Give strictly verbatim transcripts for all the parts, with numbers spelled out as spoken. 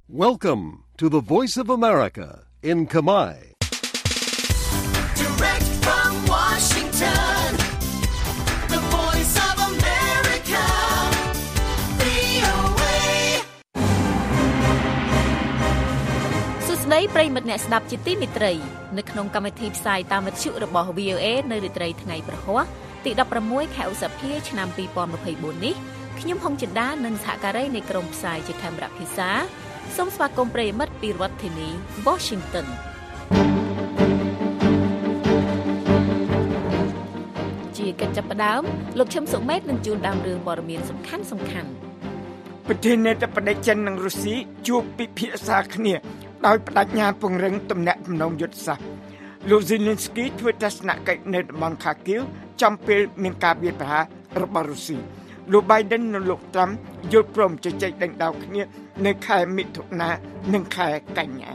Welcome to the Voice of America in Khmer. Direct from Washington, the Voice of America, វី អូ เอ សួស្តីប្រិយមិត្តអ្នកស្ដាប់ជាទីមេត្រីនៅក្នុងកម្មវិធីផ្សាយតាមវិទ្យុរបស់ វី អូ เอ នៅរាត្រីថ្ងៃប្រហ័សទីដប់ប្រាំមួយខែឧសភាឆ្នាំពីរពាន់ម្ភៃបួននេះខ្ញុំហុងចិន្តានិងសហការីនៃក្រុមផ្សាយជាខេមរៈភាសាសូមស្វាគមន៍ប្រិយមិត្តពីរដ្ឋធានី Washington ជាកិច្ចចាប់ផ្ដើមលោកឈឹមសុមេតនឹងជួនដើមរឿងព័ត៌មានសំខាន់សំខាន់ប្រធានាធិបតីចិននិងរុស្ស៊ីជួបពិភាក្សាគ្នាដោយបដិញ្ញាពង្រឹងទំនាក់ទំនងយុទ្ធសាស្ត្រលោក Zelensky ធ្វើទស្សនកិច្ចនៅតំបន់ Kharkiv ចំពេលមានការវាយប្រហាររបស់រុស្ស៊ីលោក Biden និងលោក Trump យល់ព្រមជជែកដេញដោលគ្នានៅខែមិថុនានិងខែកញ្ញា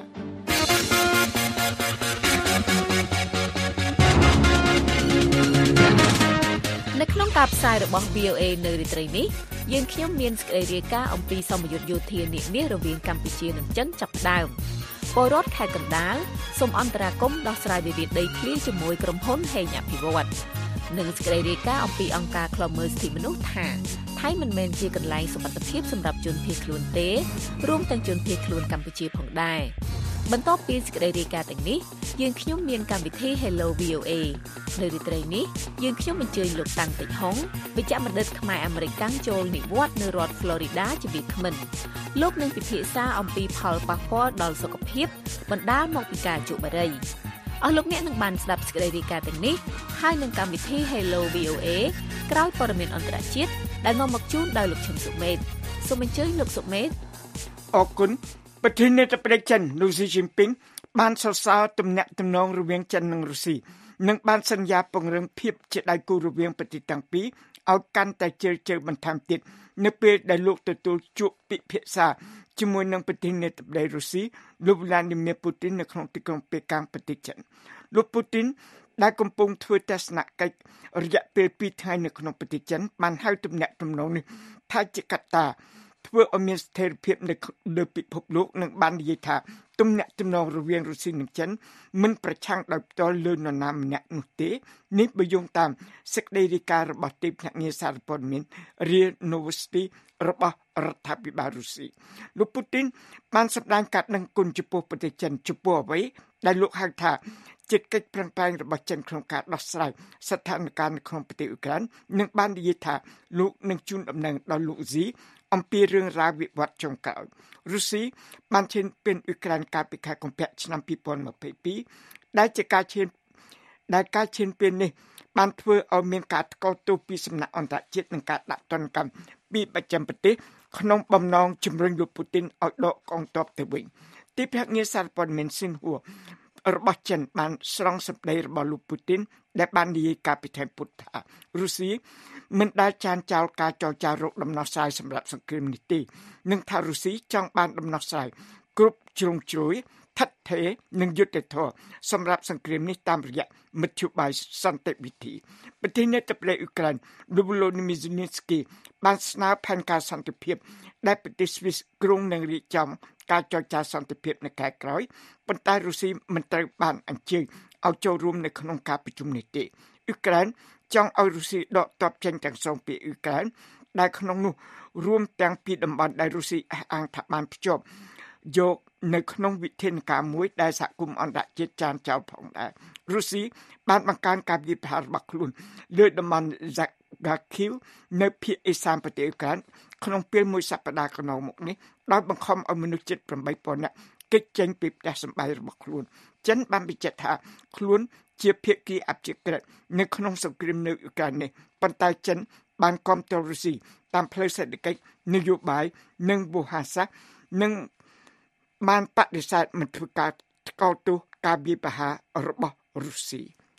នៅក្នុងការផ្សាយរបស់ វី អូ เอ នៅរាត្រីនេះយើងខ្ញុំមានសេចក្តីរាយការណ៍អំពីសម្ពយុទ្ធយោធានានារវាងកម្ពុជានិងចិនចាប់ផ្ដើមពលរដ្ឋខេត្តកណ្ដាលសូមអន្តរាគមន៍ដោះស្រាយវិវាទដីធ្លីជាមួយក្រុមហ៊ុនហេងអភិវឌ្ឍន៍និងសេចក្តីរាយការណ៍អំពីអង្គការឃ្លាំមើលសិទ្ធិមនុស្សថាថៃមិនមែនជាកន្លែងសុវត្ថិភាពសម្រាប់ជនភៀសខ្លួនទេរួមទាំងជនភៀសខ្លួនកម្ពុជាផងដែរបន្ទាប់ពីសេចក្តីរាយការណ៍ទាំងនេះយើងខ្ញុំមានកម្មវិធី Hello វី អូ เอ នៅរាត្រីនេះយើងខ្ញុំអញ្ជើញលោកតាំងតិចហុងវិជ្ជបណ្ឌិតខ្មែរអាមេរិកាំងចូលនិវត្តន៍នៅរដ្ឋ Florida ជាវាគ្មិនលោកនឹងពិភាក្សាអំពីផលប៉ះពាល់ដល់សុខភាពបណ្ដាលមកពីការជក់បារីអស់លោកអ្នកនឹងបានស្ដាប់សេចក្តីរាយការណ៍ទាំងនេះហើយនឹងកម្មវិធី Hello វី អូ เอ ក្រោយព័ត៌មានអន្តរជាតិដែលនាំមកជូនដោយលោកឈឹមសុមេតសូមអញ្ជើញលោកសុមេតអរគុណប្រធានាធិបតីចិនលោក Xi Jinping បានសរសើរទំនាក់ទំនងរវាងចិននិងរុស្ស៊ីនិងបានសន្យាពង្រឹងភាពជាដៃគូរវាងប្រទេសទាំងពីរឲ្យកាន់តែជឿជឿបន្ថែមទៀតនៅពេលដែលលោកទទួលជួបពិភាក្សាជាមួយនឹងប្រធានាធិបតីរុស្ស៊ីលោក Vladimir Putin នៅក្នុងទីក្រុងប៉េកាំងប្រទេសចិនលោក Putin ដែលកំពុងធ្វើទស្សនកិច្ចរយៈពេលពីរថ្ងៃនៅក្នុងប្រទេសចិនបានហៅទំនាក់ទំនងនេះថាជាកត្តាធ្វើឲ្យមានស្ថិរភាពនៅលើពិភពលោកនិងបាននិយាយថាទំនាក់ទំនងរវាងរុស្ស៊ីនិងចិនមិនប្រឆាំងដោយផ្ទាល់លើនរណាម្នាក់នោះទេនេះបើយោងតាមសេចក្តីរាយការណ៍របស់ទីភ្នាក់ងារសារព័ត៌មាន រ៉ា Novosti របស់រដ្ឋាភិបាលរុស្ស៊ីលោក Putin បានសម្ដែងការដឹងគុណចំពោះប្រទេសចិនចំពោះអ្វីដែលលោកហៅថាជាកិច្ចប្រឹងប្រែងរបស់ចិនក្នុងការដោះស្រាយស្ថានភាពនៅក្នុងប្រទេសអ៊ុក្រែននិងបាននិយាយថាលោកនឹងជូនដំណឹងដល់លោក Xi អំពីរឿងរ៉ាវវិវត្តចុងក្រោយរុស្ស៊ីបានឈានពានអ៊ុក្រែនកាលពីខែកុម្ភៈឆ្នាំពីរពាន់ម្ភៃពីរដែលជាការឈានដែលការឈានពាននេះបានធ្វើឲ្យមានការថ្កោលទោសពីសំណាក់អន្តរជាតិនិងការដាក់ទណ្ឌកម្មពីបច្ចឹមប្រទេសក្នុងបំណងជំរុញលោក Putin ឲ្យដកកងទ័ពទៅវិញទីភ្នាក់ងារសារព័ត៌មាន Xinhua របស់ចិនបានស្រង់សម្ដីរបស់លោក Putin ដែលបាននិយាយកាលពីថ្ងៃពុធថារុស្ស៊ីមិនដែលចានចោលការចរចារកដំណោះស្រាយសម្រាប់សង្គ្រាមនេះទេនិងថារុស្ស៊ីចង់បានដំណោះស្រាយគ្រប់ជ្រុងជ្រោយថិតថេរនិងយុត្តិធម៌សម្រាប់សង្គ្រាមនេះតាមរយៈមធ្យោបាយសន្តិវិធីប្រធានាធិបតីអ៊ុក្រែនលោក Volodymyr Zelensky បានស្នើផែនការសន្តិភាពដែលប្រទេសស្វីសក្រុងនឹងរៀបចំការចរចាសន្តិភាពនៅខែក្រោយប៉ុន្តែរុស្ស៊ីមិនត្រូវបានអញ្ជើញឲ្យចូលរួមនៅក្នុងការប្រជុំនេះទេអ៊ុក្រែនចង់ឲ្យរុស្ស៊ីដកទ័ពចេញទាំងសងពីអ៊ុក្រែនដែលក្នុងនោះរួមទាំងពីតំបន់ដែលរុស្ស៊ីអះអាងថាបានភ្ជាប់យកនៅក្នុងវិធានការមួយដែលសហគមន៍អន្តរជាតិចានចោលផងដែររុស្ស៊ីបានបង្កើនការវាយប្រហាររបស់ខ្លួនលើតំបន់ Kharkiv នៅភាគឦសានប្រទេសអ៊ុក្រែនក្នុងពេលមួយសប្តាហ៍កន្លងមកនេះដោយបង្ខំឲ្យមនុស្សជិតប្រាំបីពាន់នាក់គេចចេញពីផ្ទះសម្បែងរបស់ខ្លួនចិនបានបញ្ជាក់ថាខ្លួនជាភាគីអព្យាក្រឹតនៅក្នុងសង្គ្រាមនៅអ៊ុក្រែននេះប៉ុន្តែចិនបានគាំទ្ររុស្ស៊ីតាមផ្លូវសេដ្ឋកិច្ចនយោបាយនិងវោហារសាស្ត្រនិងបានបដិសេធមិនធ្វើការថ្កោលទោសការវាយប្រហាររបស់រុស្ស៊ី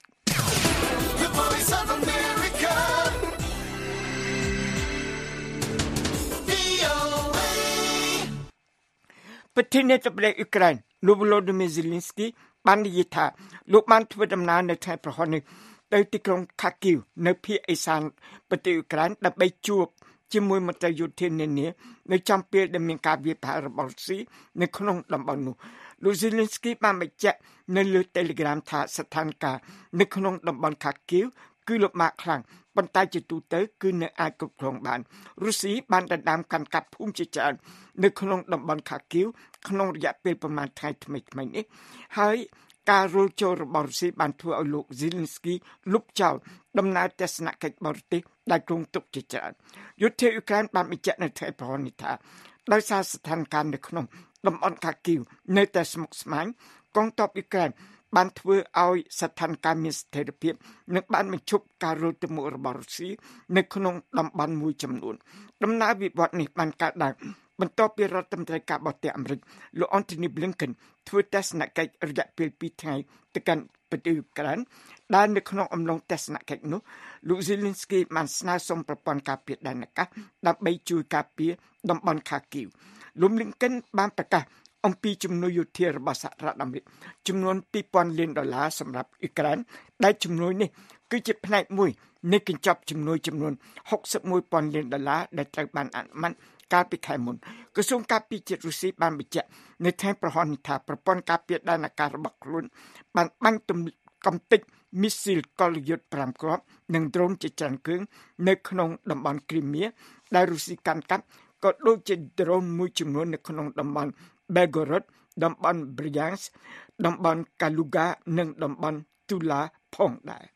ប្រធានាធិបតីអ៊ុក្រែនលោក Volodymyr Zelensky បាននិយាយថាលោកបានធ្វើដំណើរនៅថ្ងៃប្រហ័សនេះទៅទីក្រុង Kharkiv នៅភាគឦសានប្រទេសអ៊ុក្រែនដើម្បីជួបជាមួយមន្ត្រីយោធានានានៅចំពេលដែលមានការវាយប្រហាររបស់រុស្ស៊ីនៅក្នុងតំបន់នោះលោក Zelensky បានបញ្ជាក់នៅលើ Telegram ថាស្ថានភាពនៅក្នុងតំបន់ Kharkiv គឺលំបាកខ្លាំងប៉ុន្តែជាទូទៅគឺនៅអាចគ្រប់គ្រងបានរុស្ស៊ីបានដណ្ដើមកាន់កាប់ភូមិជាច្រើននៅក្នុងតំបន់ Kharkiv ក្នុងរយៈពេលប្រមាណថ្ងៃថ្មីៗនេះហើយការរុលចូលរបស់រុស្ស៊ីបានធ្វើឲ្យលោក Zelensky លុបចោលដំណើរទស្សនកិច្ចបរទេសដែលគ្រោងទុកជាច្រើនយុទ្ធអ៊ុយក្រែនបានបញ្ជាក់នៅថ្ងៃប្រហោះនេះថាដោយសារស្ថានភាពនៅក្នុងតំបន់ Kharkiv នៅតែស្មុគស្មាញកងទ័ពអ៊ុយក្រែនបានធ្វើឲ្យស្ថានភាពមានស្ថិរភាពនិងបានបញ្ឈប់ការរុលទៅមុខរបស់រុស្ស៊ីនៅក្នុងតំបន់មួយចំនួនដំណើរវិវត្តនេះបានកើតឡើងបន្ទាប់ពីរដ្ឋមន្ត្រីការបរទេសអាមេរិកលោក Antony Blinken ធ្វើទស្សនកិច្ចរយៈពេលពីរថ្ងៃទៅកាន់ប្រទេសអ៊ុយក្រែនដែលនៅក្នុងអំឡុងទស្សនកិច្ចនោះលោក Zelensky បានស្នើសុំប្រព័ន្ធការពារដែនអាកាសដើម្បីជួយការពារតំបន់ Kharkiv លោក Blinken បានប្រកាសអំពីជំនួយយោធារបស់សហរដ្ឋអាមេរិកចំនួនពីរពាន់លានដុល្លារសម្រាប់អ៊ុយក្រែនដែលជំនួយនេះគឺជាផ្នែកមួយនៃកញ្ចប់ជំនួយចំនួនហុកសិបមួយពាន់លានដុល្លារដែលត្រូវបានអនុម័តកាលពីខែមុនក្រសួងការពារជាតិរុស្ស៊ីបានបញ្ជាក់នៅថ្ងៃប្រហោះនេះថាប្រព័ន្ធការពារដែនអាកាសរបស់ខ្លួនបានបាញ់ទម្លាក់កំទេចមីស៊ីលកលយុទ្ធប្រាំគ្រាប់និងដ្រូនជាច្រើនគ្រឿងនៅក្នុងតំបន់គ្រីមៀដែលរុស្ស៊ីកាន់កាប់ក៏ដូចជាដ្រូនមួយចំនួននៅក្នុងតំបន់ Belgorod តំបន់ Bryansk តំបន់ Kaluga និងតំបន់ Tula ផងដែរ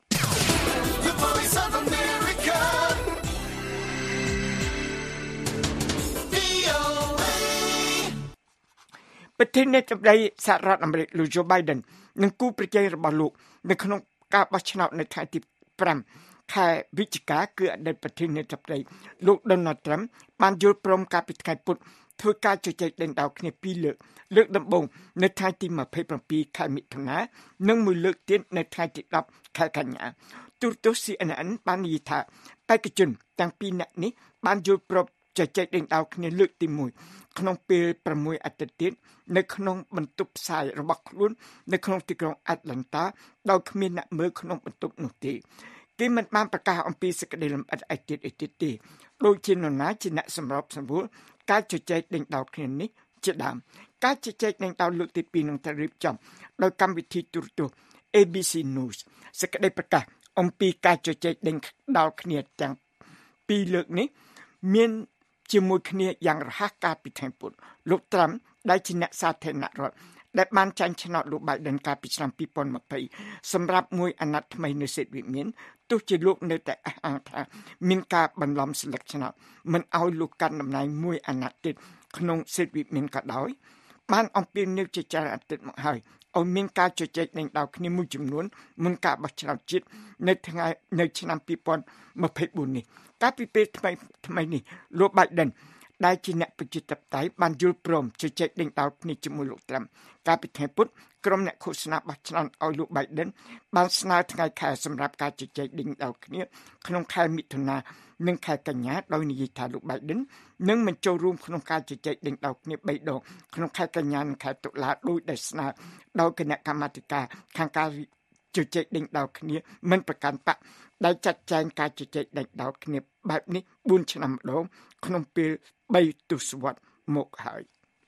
ប្រធានាធិបតីសហរដ្ឋអាមេរិកលោក Joe Biden និងគូប្រជែងរបស់លោកនៅក្នុងការបោះឆ្នោតនៅថ្ងៃទីប្រាំខែវិច្ឆិកាគឺអតីតប្រធានាធិបតីលោក Donald Trump បានយល់ព្រមកាលពីថ្ងៃពុធធ្វើការជជែកដេញដោលគ្នាពីរលើកលើកដំបូងនៅថ្ងៃទីម្ភៃប្រាំពីរខែមិថុនានិងមួយលើកទៀតនៅថ្ងៃទីដប់ខែកញ្ញាទូរទស្សន៍ C N N បាននិយាយថាបេក្ខជនទាំងពីរនាក់នេះបានយល់ព្រមជជែកដេញដោលគ្នាលើកទីមួយក្នុងពេលប្រាំមួយអាទិត្យទៀតនៅក្នុងបន្ទប់ផ្សាយរបស់ខ្លួននៅក្នុងទីក្រុង Atlanta ដោយគ្មានអ្នកមើលក្នុងបន្ទប់នោះទេគេមិនបានប្រកាសអំពីសេចក្តីលម្អិតឯទៀតឯទៀតទេដូចជានរណាជាអ្នកសម្របសម្រួលការជជែកដេញដោលគ្នានេះជាដើមការជជែកដេញដោលលើកទីពីរនឹងត្រូវរៀបចំដោយកម្មវិធីទូរទស្សន៍ A B C News សេចក្តីប្រកាសអំពីការជជែកដេញដោលគ្នាទាំងពីរលើកនេះមានជាមួយគ្នាយ៉ាងរហ័សកាលពីថ្ងៃពុធលោក Trump ដែលជាអ្នកសាធារណរដ្ឋដែលបានចាញ់ឆ្នោតលោក Biden កាលពីឆ្នាំពីរពាន់ម្ភៃសម្រាប់មួយអាណត្តិថ្មីនៅសេតវិមានទោះជាលោកនៅតែអះអាងថាមានការបន្លំស្លឹកឆ្នោតមិនឲ្យលោកកាន់តំណែងមួយអាណត្តិទៀតក្នុងសេតវិមានក៏ដោយបានអំពាវនាវជាច្រើនអាទិត្យមកហើយឲ្យមានការជជែកដេញដោលគ្នាមួយចំនួនមុនការបោះឆ្នោតជាតិនៅថ្ងៃនៅឆ្នាំពីរពាន់ម្ភៃបួននេះកាលពីពេលថ្មីថ្មីនេះលោក Biden ដែលជាអ្នកប្រជាធិបតេយ្យបានយល់ព្រមជជែកដេញដោលគ្នាជាមួយលោក Trump កាលពីថ្ងៃពុធក្រុមអ្នកឃោសនាបោះឆ្នោតឲ្យលោក Biden បានស្នើថ្ងៃខែសម្រាប់ការជជែកដេញដោលគ្នាក្នុងខែមិថុនានិងខែកញ្ញាដោយនិយាយថាលោក Biden នឹងមិនចូលរួមក្នុងការជជែកដេញដោលគ្នាបីដងក្នុងខែកញ្ញានិងខែតុលាដោយដែលស្នើដោយគណៈកម្មាធិការខាងការជជែកដេញដោលគ្នាមិនប្រកាន់បកដែលចាត់ចែងការជជែកដេញដោលគ្នាបែបនេះបួនឆ្នាំម្ដងក្នុងពេលបីទសវត្សរ៍មកហើយ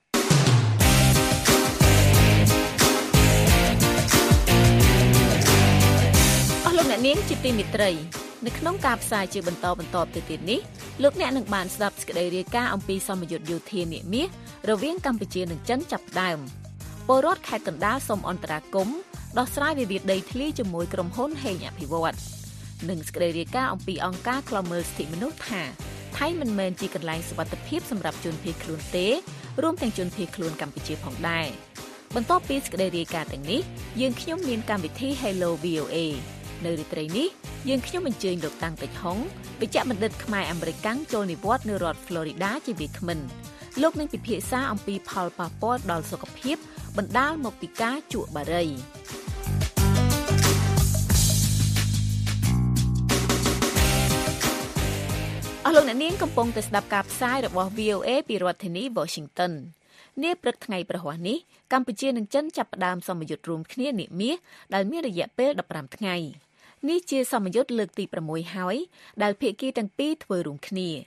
អស់លោកអ្នកនាងជាទីមេត្រីនៅក្នុងការផ្សាយជាបន្តបន្តទៅទៀតនេះលោកអ្នកនឹងបានស្ដាប់សេចក្តីរាយការណ៍អំពីសម្ពយុទ្ធយោធានាមាសរវាងកម្ពុជានិងចិនចាប់ផ្ដើមពលរដ្ឋខេត្តកណ្ដាលសូមអន្តរាគមន៍ដោះស្រាយវិវាទដីធ្លីជាមួយក្រុមហ៊ុនហេងអភិវឌ្ឍន៍និងសេចក្តីរាយការណ៍អំពីអង្គការឃ្លាំមើលសិទ្ធិមនុស្សថាថៃមិនមែនជាកន្លែងសុវត្ថិភាពសម្រាប់ជនភៀសខ្លួនទេរួមទាំងជនភៀសខ្លួនកម្ពុជាផងដែរបន្ទាប់ពីសេចក្តីរាយការណ៍ទាំងនេះយើងខ្ញុំមានកម្មវិធី Hello វី អូ เอ នៅរាត្រីនេះយើងខ្ញុំអញ្ជើញលោកតាំងតិចហុងវិជ្ជបណ្ឌិតខ្មែរអាមេរិកាំងចូលនិវត្តន៍នៅរដ្ឋ Florida ជាវាគ្មិនលោកនឹងពិភាក្សាអំពីផលប៉ះពាល់ដល់សុខភាពបណ្ដាលមកពីការជក់បារីអស់លោកអ្នកនាងកំពុងតែស្ដាប់ការផ្សាយរបស់ វី អូ เอ ពីរដ្ឋធានី Washington នាព្រឹកថ្ងៃប្រហ័សនេះកម្ពុជានិងចិនចាប់ផ្ដើមសម្ពយុទ្ធរួមគ្នានាមាសដែលមានរយៈពេលដប់ប្រាំថ្ងៃនេះជាសម្ពយុទ្ធលើកទីប្រាំមួយហើយដែលភាគីទាំងពីរធ្វើរួមគ្នា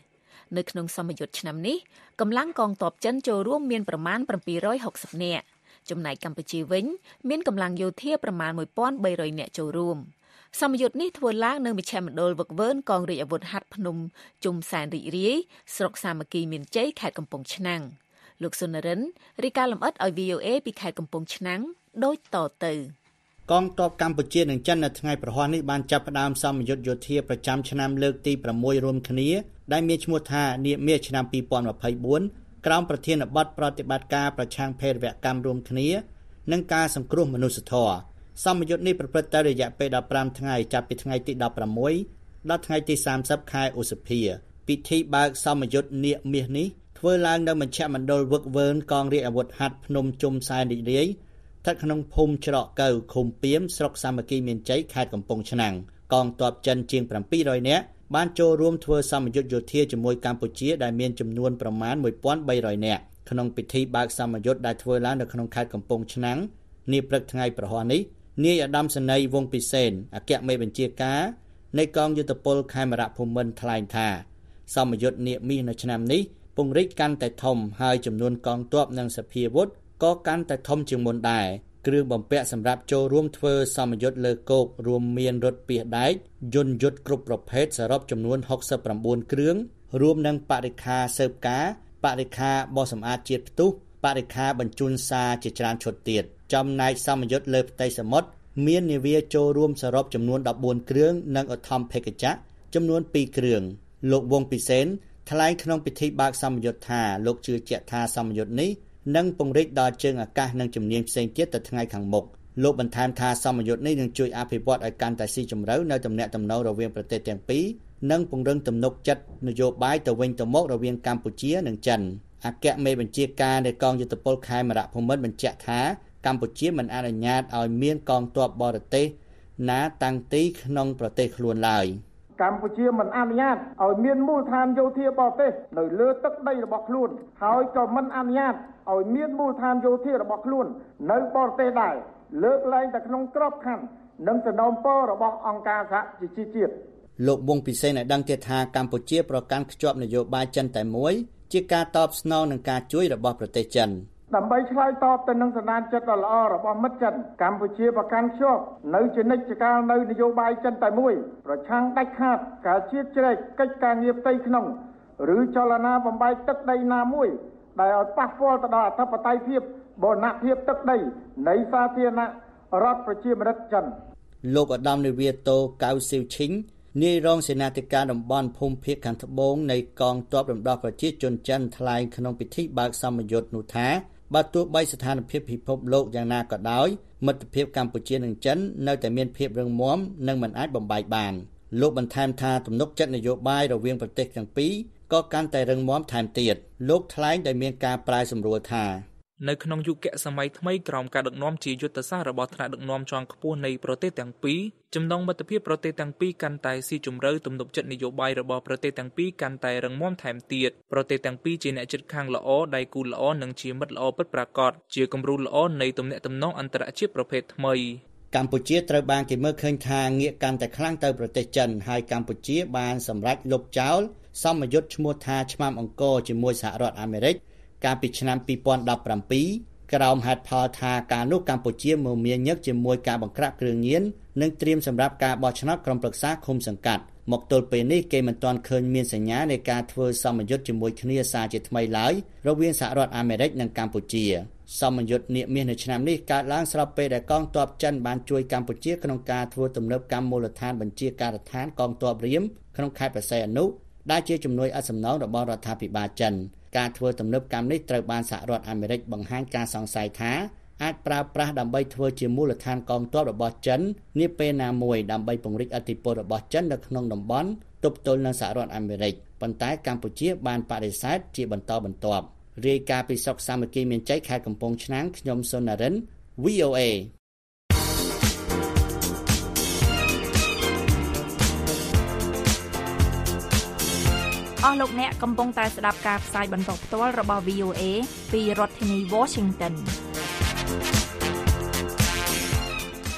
នៅក្នុងសមយុទ្ធឆ្នាំនេះកម្លាំងកងទ័ពចិនចូលរួមមានប្រមាណbảyរយហុកសិបនាក់ចំណែកកម្ពុជាវិញមានកម្លាំងយោធាប្រមាណmột nghìn ba trămនាក់ចូលរួមសមយុទ្ធនេះធ្វើឡើងនៅមជ្ឈមណ្ឌលវឹកវើនកងរាជអាវុធហត្ថភ្នំជុំសែនរីករាយស្រុកសាមគ្គីមានជ័យខេត្តកំពង់ឆ្នាំងលោកសុនរិនរាយការណ៍លម្អិតឲ្យ V O A ពីខេត្តកំពង់ឆ្នាំងដូចតទៅកងទ័ពកម្ពុជានិងចិននៅថ្ងៃប្រហ័សនេះបានចាប់ផ្ដើមសមយុទ្ធយោធាប្រចាំឆ្នាំលើកទី៦រួមគ្នាដែលមានឈ្មោះថានាមាសឆ្នាំពីរពាន់ម្ភៃបួនក្រោមប្រធានបទប្រតិបត្តិការប្រឆាំងភេរវកម្មរួមគ្នានិងការសង្គ្រោះមនុស្សធម៌សមយុទ្ធនេះប្រព្រឹត្តទៅរយៈពេលដប់ប្រាំថ្ងៃចាប់ពីថ្ងៃទីដប់ប្រាំមួយដល់ថ្ងៃទីសាមសិបខែឧសភាពិធីបើកសមយុទ្ធនាមាសនេះធ្វើឡើងនៅមជ្ឈមណ្ឌលវឹកវើនកងរាជអាវុធហត្ថភ្នំជុំសែនរីករាយស្ថិតក្នុងភូមិច្រកកៅឃុំពីមស្រុកសាមគ្គីមានជ័យខេត្តកំពង់ឆ្នាំងកងទ័ពចិនជាងbảyរយនាក់បានចូលរួមធ្វើសមយុទ្ធយោធាជាមួយកម្ពុជាដែលមានចំនួនប្រមាណmột nghìn ba trămនាក់ក្នុងពិធីបើកសមយុទ្ធដែលធ្វើឡើងនៅក្នុងខេត្តកំពង់ឆ្នាំងនាព្រឹកថ្ងៃប្រហ័សនេះនាយឧត្តមសេនីយ៍វង្សពិសេនអគ្គមេបញ្ជាការនៃកងយុទ្ធពលខេមរភូមិន្ទថ្លែងថាសមយុទ្ធនាមាសនៅឆ្នាំនេះពង្រីកកាន់តែធំហើយចំនួនកងទ័ពនិងសភាវុធក៏កាន់តែធំជាងមុនដែរគ្រឿងបំពាក់សម្រាប់ចូលរួមធ្វើសមយុទ្ធលើគោករួមមានរថពាសដែកយន្តយុទ្ធគ្រប់ប្រភេទសរុបចំនួនหกสิบเก้าគ្រឿងរួមនឹងបរិក្ខារស៊ើបការបរិក្ខារបោសសម្អាតជាតិផ្ទុះបរិក្ខារបញ្ជូនសារជាច្រើនឈុតទៀតចំណែកសមយុទ្ធលើផ្ទៃសមុទ្រមាននាវាចូលរួមសរុបចំនួន14គ្រឿងនិងឧទ្ធម្ភាគចក្រចំនួនពីរគ្រឿងលោកវង្សពិសេនថ្លែងក្នុងពិធីបើកសមយុទ្ធថាលោកជឿជាក់ថាសមយុទ្ធនេះនឹងពង្រីកដល់ជើងអាកាសនិងជំនាញផ្សេងទៀតទៅថ្ងៃខាងមុខលោកបន្ថែមថាសមយុទ្ធនេះនឹងជួយអភិវឌ្ឍឲ្យកាន់តែស៊ីជម្រៅនៅទំនាក់ទំនងរវាងប្រទេសទាំងពីរនិងពង្រឹងទំនុកចិត្តនយោបាយទៅវិញទៅមករវាងកម្ពុជានិងចិនអគ្គមេបញ្ជាការនៃកងយុទ្ធពលខេមរភូមិន្ទបញ្ជាក់ថាកម្ពុជាមិនអនុញ្ញាតឲ្យមានកងទ័ពបរទេសណាតាំងទីក្នុងប្រទេសខ្លួនឡើយកម្ពុជាមិនអនុញ្ញាតឲ្យមានមូលដ្ឋានយោធាបរទេសនៅលើទឹកដីរបស់ខ្លួនហើយក៏មិនអនុញ្ញាតឲ្យមានមូលដ្ឋានយោធារបស់ខ្លួននៅបរទេសដែរលើកលែងតែក្នុងក្របខ័ណ្ឌនិងសំណូមពររបស់អង្គការសហជីវជាតិលោកវង្សពិសេសបានដឹងទៀតថាកម្ពុជាប្រកាន់ខ្ជាប់នយោបាយចិនតែមួយជាការតបស្នងនឹងការជួយរបស់ប្រទេសចិនដើម្បីឆ្លើយតបទៅនឹងសន្តានចិត្តដ៏ល្អរបស់មិត្តចិនកម្ពុជាប្រកាន់ខ្ជាប់នៅជានិច្ចកាលនៅនយោបាយចិនតែមួយប្រឆាំងដាច់ខាតការជ្រៀតជ្រែកកិច្ចការងារផ្ទៃក្នុងឬចលនាបំបែកទឹកដីណាមួយដែលឲ្យប៉ះពាល់ទៅដល់អធិបតេយ្យភាពបូរណភាពទឹកដីនៃសាធារណរដ្ឋប្រជាមានិតចិនលោកឧត្តមនាវាតូកៅស៊ីវឈីងនាយរងសេនាធិការតំបន់ភូមិភាគខាងត្បូងនៃកងទ័ពរំដោះប្រជាជនចិនថ្លែងក្នុងពិធីបើកសមយុទ្ធនោះថាបើទោះបីស្ថានភាពពិភពលោកយ៉ាងណាក៏ដោយមិត្តភាពកម្ពុជានិងចិននៅតែមានភាពរឹងមាំនិងមិនអាចបំបែកបានលោកបន្ថែមថាទំនុកចិត្តនយោបាយរវាងប្រទេសទាំងពីរក៏កាន់តែរឹងមាំថែមទៀតលោកថ្លែងដោយមានការប្រែសម្រួលថានៅក្នុងយុគសម័យថ្មីក្រោមការដឹកនាំជាយុទ្ធសាស្ត្ររបស់ថ្នាក់ដឹកនាំជាន់ខ្ពស់នៃប្រទេសទាំងពីរចំណងមិត្តភាពប្រទេសទាំងពីរកាន់តែស៊ីជម្រៅទំនុកចិត្តនយោបាយរបស់ប្រទេសទាំងពីរកាន់តែរឹងមាំថែមទៀតប្រទេសទាំងពីរជាអ្នកជិតខាងល្អដៃគូល្អនិងជាមិត្តល្អពិតប្រាកដជាគំរូល្អនៃទំនាក់ទំនងអន្តរជាតិប្រភេទថ្មីកម្ពុជាត្រូវបានគេមើលឃើញថាងាកកាន់តែខ្លាំងទៅប្រទេសចិនហើយកម្ពុជាបានសម្រេចលុបចោលសមយុទ្ធឈ្មោះថាឆ្មាំអង្គរជាមួយសហរដ្ឋអាមេរិកកាលពីឆ្នាំពីរពាន់ដប់ប្រាំពីរក្រោមហេតុផលថាការនោះកម្ពុជាមមាញឹកជាមួយការបង្ក្រាបគ្រឿងញៀននិងត្រៀមសម្រាប់ការបោះឆ្នោតក្រុមប្រឹក្សាឃុំសង្កាត់មកទល់ពេលនេះគេមិនទាន់ឃើញមានសញ្ញានៃការធ្វើសមយុទ្ធជាមួយគ្នាសារជាថ្មីឡើយរវាងសហរដ្ឋអាមេរិកនិងកម្ពុជាសមយុទ្ធនាមាសនៅឆ្នាំនេះកើតឡើងស្របពេលដែលកងទ័ពចិនបានជួយកម្ពុជាក្នុងការធ្វើទំនើបកម្មមូលដ្ឋានបញ្ជាការដ្ឋានកងទ័ពរៀមក្នុងខេត្តបរសៃអនុដែលជាជំនួយឥតសំណងរបស់រដ្ឋាភិបាលចិនការធ្វើទំនើបកម្មនេះត្រូវបានសហរដ្ឋអាមេរិកបង្ហាញការសង្ស័យថាអាចប្រើប្រាស់ដើម្បីធ្វើជាមូលដ្ឋានកងទ័ពរបស់ចិននាពេលណាមួយដើម្បីពង្រីកឥទ្ធិពលរបស់ចិននៅក្នុងតំបន់ទប់ទល់នឹងសហរដ្ឋអាមេរិកប៉ុន្តែកម្ពុជាបានបដិសេធជាបន្តបន្ទាប់រាយការណ៍ពីស្រុកសាមគ្គីមានជ័យខេត្តកំពង់ឆ្នាំងខ្ញុំសុនរិន V O A អស់លោកអ្នកកំពុងតែស្ដាប់ការផ្សាយបន្តផ្ទាល់របស់ V O A ពីរដ្ឋធានី Washington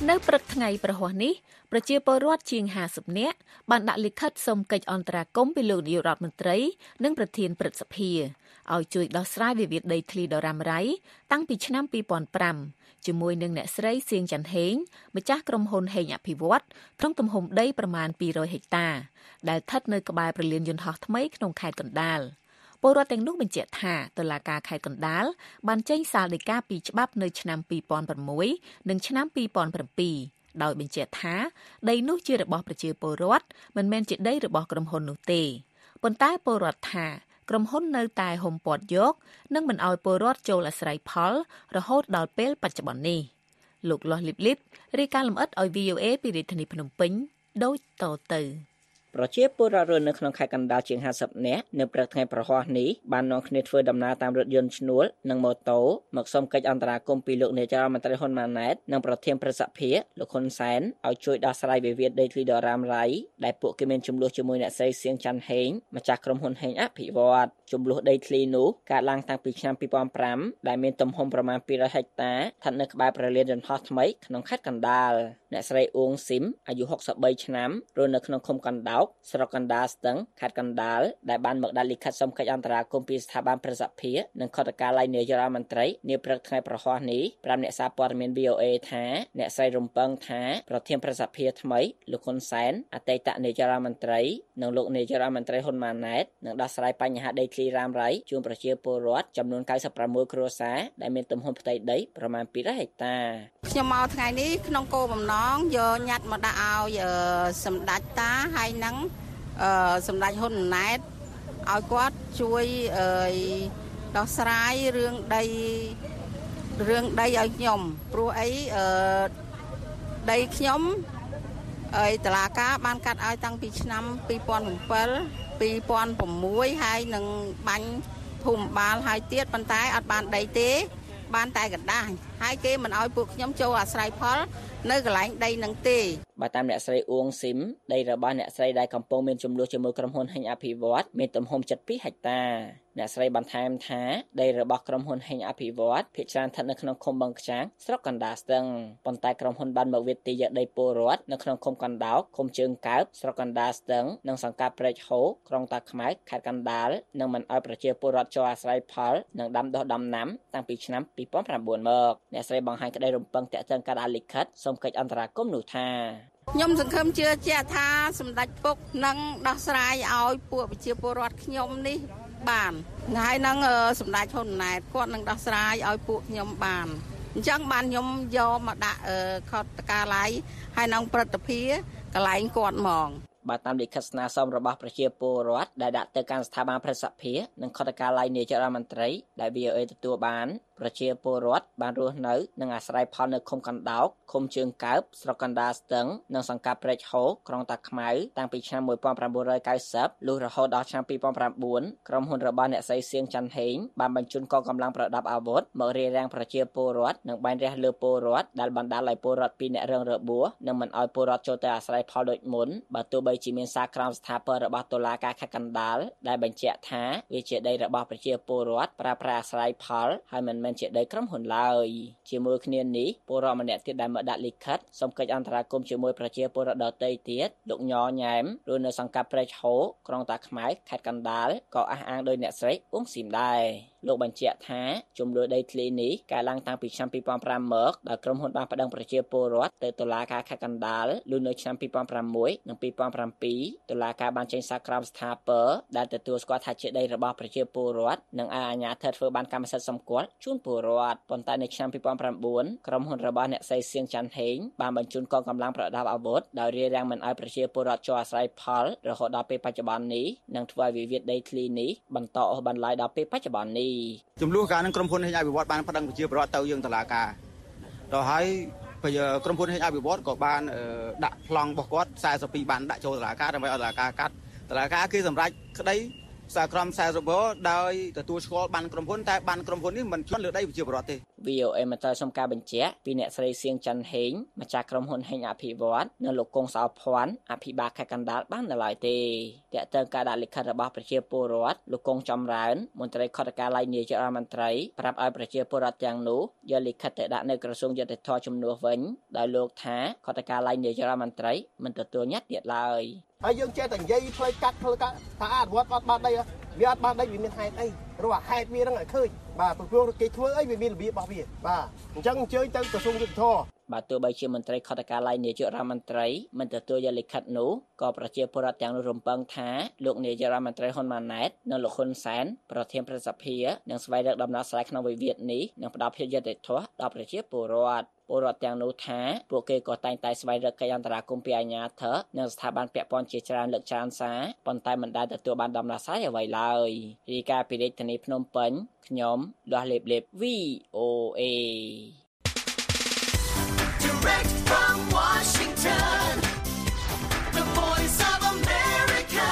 នៅព្រឹកថ្ងៃប្រហ័សនេះប្រជាពលរដ្ឋជាងห้าสิบនាក់បានដាក់លិខិតសុំកិច្ចអន្តរាគមន៍ពីលោកនាយករដ្ឋមន្ត្រីនិងប្រធានព្រឹទ្ធសភាឲ្យជួយដោះស្រាយវិវាទដីធ្លីដ៏រ៉ាំរ៉ៃតាំងពីឆ្នាំពីរពាន់ប្រាំជាមួយនឹងអ្នកស្រីសៀងច័ន្ទហេងម្ចាស់ក្រុមហ៊ុនហេងអភិវឌ្ឍក្នុងទំហំដីប្រមាណពីររយហិកតាដែលស្ថិតនៅក្បែរព្រលានយន្តហោះថ្មីក្នុងខេត្តកណ្ដាលពលរដ្ឋទាំងនោះបញ្ជាក់ថាតុលាការខេត្តកណ្ដាលបានចេញសាលដីកាពីច្បាប់នៅឆ្នាំពីរពាន់ប្រាំមួយនិងឆ្នាំពីរពាន់ប្រាំពីរដោយបញ្ជាក់ថាដីនោះជារបស់ប្រជាពលរដ្ឋមិនមែនជាដីរបស់ក្រុមហ៊ុននោះទេប៉ុន្តែពលរដ្ឋថាក្រុមហ៊ុននៅតែហុំព័ទ្ធយកនិងមិនអោយពលរដ្ឋចូលអាស្រ័យផលរហូតដល់ពេលបច្ចុប្បន្ននេះលោកលាស់លីបលីបរាយការណ៍លម្អិតឲ្យ វី អូ អេ ពីរាជធានីភ្នំពេញដូចតទៅប្រជាពលរដ្ឋរស់នៅក្នុងខេត្តកណ្ដាលជាងห้าสิบនាក់នៅព្រឹកថ្ងៃប្រហ័សនេះបាននាំគ្នាធ្វើដំណើរតាមរថយន្តឈ្នួលនិងម៉ូតូមកសុំកិច្ចអន្តរាគមន៍ពីលោកនាយករដ្ឋមន្ត្រីហ៊ុនម៉ាណែតនិងប្រធានព្រឹទ្ធសភាលោកហ៊ុនសែនឲ្យជួយដោះស្រាយវិវាទដីធ្លីដ៏រ៉ាំរ៉ៃដែលពួកគេមានចំនួនជាមួយអ្នកស្រីសៀងច័ន្ទហេងម្ចាស់ក្រុមហ៊ុនហេងអភិវឌ្ឍចំនួនដីធ្លីនោះកើតឡើងតាំងពីឆ្នាំពីរពាន់ប្រាំដែលមានទំហំប្រមាណពីររយហិកតាស្ថិតនៅក្បែរព្រលានយន្តហោះថ្មីក្នុងខេត្តកណ្ដាលអ្នកស្រីអួងស៊ីមអាយុហុកសិបបីឆ្នាំរស់នៅក្នុងឃុំកណ្ដោកស្រុកកណ្ដាលស្ទឹងខេត្តកណ្ដាលដែលបានមកដាក់លិខិតសុំកិច្ចអន្តរាគមន៍ពីស្ថាប័នព្រឹទ្ធសភានិងខុទ្ទកាល័យនាយករដ្ឋមន្ត្រីនាព្រឹកថ្ងៃប្រហ័សនេះប្រាប់អ្នកសារព័ត៌មាន វី អូ អេ ថាអ្នកស្រីរំពឹងថាប្រធានព្រឹទ្ធសភាថ្មីលោកហ៊ុនសែនអតីតនាយករដ្ឋមន្ត្រីនិងលោកនាយករដ្ឋមន្ត្រីហ៊ុនម៉ាណែតនឹងដោះស្រាយបញ្ហាដីធ្លីរ៉ាំរ៉ៃជូនប្រជាពលរដ្ឋចំនួនកៅសិបប្រាំមួយគ្រួសារដែលមានទំហំផ្ទៃដីប្រមាណពីររយហិកតាខ្ញុំមកថ្ងៃនេះក្នុងគោលបំណងយកញត្តិមកដាក់ឲ្យសម្ដេចតាហើយនឹងអឺសម្ដេចហ៊ុនម៉ាណែតឲ្យគាត់ជួយអឺដោះស្រាយរឿងដីរឿងដីឲ្យខ្ញុំព្រោះអីអឺដីខ្ញុំអីតុលាការបានកាត់ឲ្យតាំងពីឆ្នាំពីរពាន់bảy ពីរពាន់៦ហើយនឹងបាញ់ភូមិបាលហើយទៀតប៉ុន្តែអត់បានដីទេបានតែកណ្ដាស់ហើយគេមិនឲ្យពួកខ្ញុំចូលអាស្រ័យផលនៅកន្លែងដីនឹងទេបើតាមអ្នកស្រីអួងស៊ីមដីរបស់អ្នកស្រីដែលកំពុងមានចំនួនជាមួយក្រុមហ៊ុនហេងអភិវឌ្ឍមានទំហំជិតពីរហិកតាអ្នកស្រីបន្ថែមថាដីរបស់ក្រុមហ៊ុនហេងអភិវឌ្ឍភាគច្រើនស្ថិតនៅក្នុងឃុំបឹងខ្ចាងស្រុកកណ្ដាលស្ទឹងប៉ុន្តែក្រុមហ៊ុនបានមកវិទ្យាដីពលរដ្ឋនៅក្នុងឃុំកណ្ដោកឃុំជើងកើបស្រុកកណ្ដាលស្ទឹងនិងសង្កាត់ព្រែកហូក្រុងតាខ្មៅខេត្តកណ្ដាលនិងមិនឲ្យប្រជាពលរដ្ឋចូលអាស្រ័យផលនិងដាំដុះដំណាំតាំងពីឆ្នាំពីរពាន់ប្រាំបួនមកអ្នកស្រីបង្ហាញក្តីរំពឹងតាក់ទងការដាក់លិខិតសូមកិច្ចអន្តរាគមន៍នោះថាខ្ញុំសង្ឃឹមជឿជាក់ថាសម្ដេចពុកនឹងដោះស្រាយឲ្យពួកប្រជាពលរដ្ឋខ្ញុំនេះបានហើយនឹងសម្ដេចហ៊ុនម៉ាណែតគាត់នឹងដោះស្រាយឲ្យពួកខ្ញុំបានអញ្ចឹងបានខ្ញុំយកមកដាក់ខុទ្ទកាល័យហើយនឹងព្រឹទ្ធសភាកន្លែងគាត់ហ្មងបើតាមលិខិតស្នើសុំរបស់ប្រជាពលរដ្ឋដែលដាក់ទៅកាន់ស្ថាប័នព្រឹទ្ធសភានិងខុទ្ទកាល័យនាយករដ្ឋមន្ត្រីដែល វី អូ អេ ទទួលបានប្រជាពលរដ្ឋបានរស់នៅនិងអាស្រ័យផលនៅឃុំកណ្ដោកឃុំជើងកើបស្រុកកណ្ដាលស្ទឹងនិងសង្កាត់ព្រែកហូក្រុងតាខ្មៅតាំងពីឆ្នាំmột nghìn chín trăm九mươiលុះរហូតដល់ឆ្នាំពីរពាន់ប្រាំបួនក្រុមហ៊ុនរបស់អ្នកស្រីសៀងច័ន្ទហេងបានបញ្ជូនកងកម្លាំងប្រដាប់អាវុធមករារាំងប្រជាពលរដ្ឋនិងបាញ់រះលើពលរដ្ឋដែលបណ្ដាលឲ្យពលរដ្ឋពីរនាក់រងរបួសនិងមិនឲ្យពលរដ្ឋចូលទៅអាស្រ័យផលដូចមុនបើទោះបីជាមានសារក្រមស្ថាប័នរបស់តុលាការខេត្តកណ្ដាលដែលបញ្ជាក់ថាវាជាដីរបស់ប្រជាពលរដ្ឋប្រើប្រាស់អាស្រ័យផលហើយមិនមែនជាដីក្រុមហ៊ុនឡើយជាមួយគ្នានេះពលរដ្ឋម្នាក់ទៀតដែលមកដាក់លិខិតសូមកិច្ចអន្តរាគមន៍ជាមួយប្រជាពលរដ្ឋដទៃទៀតលោកញ៉ញ៉ែមរស់នៅសង្កាត់ព្រែកហូក្រុងតាខ្មៅខេត្តកណ្ដាលក៏អះអាងដោយអ្នកស្រីអ៊ុងស៊ីមដែរលោកបញ្ជាក់ថាចំនួនដីធ្លីនេះកើតឡើងតាំងពីឆ្នាំពីរពាន់ប្រាំមកដោយក្រុមហ៊ុនបានប្តឹងប្រជាពលរដ្ឋទៅតុលាការខេត្តកណ្ដាលលុះនៅឆ្នាំពីរពាន់ប្រាំមួយនិងពីរពាន់ប្រាំពីរតុលាការបានចេញសារក្រមស្ថាប័នដែលទទួលស្គាល់ថាជាដីរបស់ប្រជាពលរដ្ឋនិងឲ្យអាជ្ញាធរធ្វើបានកម្មសិទ្ធិសម្គាល់ជូនពលរដ្ឋប៉ុន្តែនៅឆ្នាំពីរពាន់ប្រាំបួនក្រុមហ៊ុនរបស់អ្នកស្រីសៀងច័ន្ទហេងបានបញ្ជូនកងកម្លាំងប្រដាប់អាវុធដោយរារាំងមិនឲ្យប្រជាពលរដ្ឋចូលអាស្រ័យផលរហូតដល់ពេលបច្ចុប្បន្ននេះនិងធ្វើឲ្យវិវាទដីធ្លីនេះបន្តអូសបន្លាយដល់ពេលបច្ចុប្បន្ននេះចំនួនការនឹងក្រុមហ៊ុនហេងអភិវឌ្ឍបានប្តឹងប្រជាពលរដ្ឋទៅយើងតុលាការដល់ហើយក្រុមហ៊ុនហេងអភិវឌ្ឍក៏បានដាក់ប្លង់របស់គាត់ខ្សែសពីរបានដាក់ចូលតុលាការដើម្បីឲ្យតុលាការកាត់តុលាការគេសម្រេចក្តីសហគ្រាសខ្សែសង្វារដោយទទួលស្គាល់បានក្រុមហ៊ុនតែបានក្រុមហ៊ុននេះមិនជន់លើដីប្រជាពលរដ្ឋទេ V O A មិនត្រូវសុំការបញ្ជាក់ពីអ្នកស្រីសៀងច័ន្ទហេងម្ចាស់ក្រុមហ៊ុនហេងអភិវឌ្ឍនៅលោកកុងសោភ័ណ្ឌអភិបាលខេត្តកណ្ដាលបាននៅឡើយទេទាក់ទងការដាក់លិខិតរបស់ប្រជាពលរដ្ឋលោកកុងចំរើនមន្ត្រីខេត្តកាឡៃនាយករដ្ឋមន្ត្រីប្រាប់ឲ្យប្រជាពលរដ្ឋទាំងនោះយកលិខិតទៅដាក់នៅក្រសួងយុតិធធម៌ជំនួសវិញដោយលោកថាខេត្តកាឡៃនាយករដ្ឋមន្ត្រីមិនទទួលញាត់ទៀតឡើយហើយយើងចេះតែនិយាយផ្លេចកាត់ផ្លេចកាត់ថាអនុវត្តអត់បានដីវាអត់បានដីវាមានហេតុអីរកហេតុវាហ្នឹងឲ្យឃើញបាទព្រោះគេធ្វើអីវាមានរបៀបរបស់វាបាទអញ្ចឹងអញ្ជើញទៅក្រសួងយុតិធធម៌បាទទោះបីជាមន្ត្រីខេត្តកាឡៃនាយករដ្ឋមន្ត្រីមិនទទួលយកលិខិតនោះក៏ប្រជាពលរដ្ឋទាំងនោះរំពឹងថាលោកនាយករដ្ឋមន្ត្រីហ៊ុនម៉ាណែតនិងលោកហ៊ុនសែនប្រធានប្រសិទ្ធិនឹងស្វែងរកដំណោះស្រាយក្នុងវិវាទនេះនិងផ្ដល់ភាពយុត្តិធម៌ដល់ប្រជាពលរដ្ឋពលរដ្ឋទាំងនោះថាពួកគេក៏តែងតែស្វែងរកកិច្ចអន្តរាគមន៍ពីអាជ្ញាធរនិងស្ថាប័នពាក់ព័ន្ធជាច្រើនលើកច្រើនសារប៉ុន្តែមិនដែលទទួលបានដំណោះស្រាយអ្វីឡើយរាយការណ៍ពីរាជធានីភ្នំពេញខ្ញុំលាស់លេបលេប V O A Direct from Washington, the voice of America,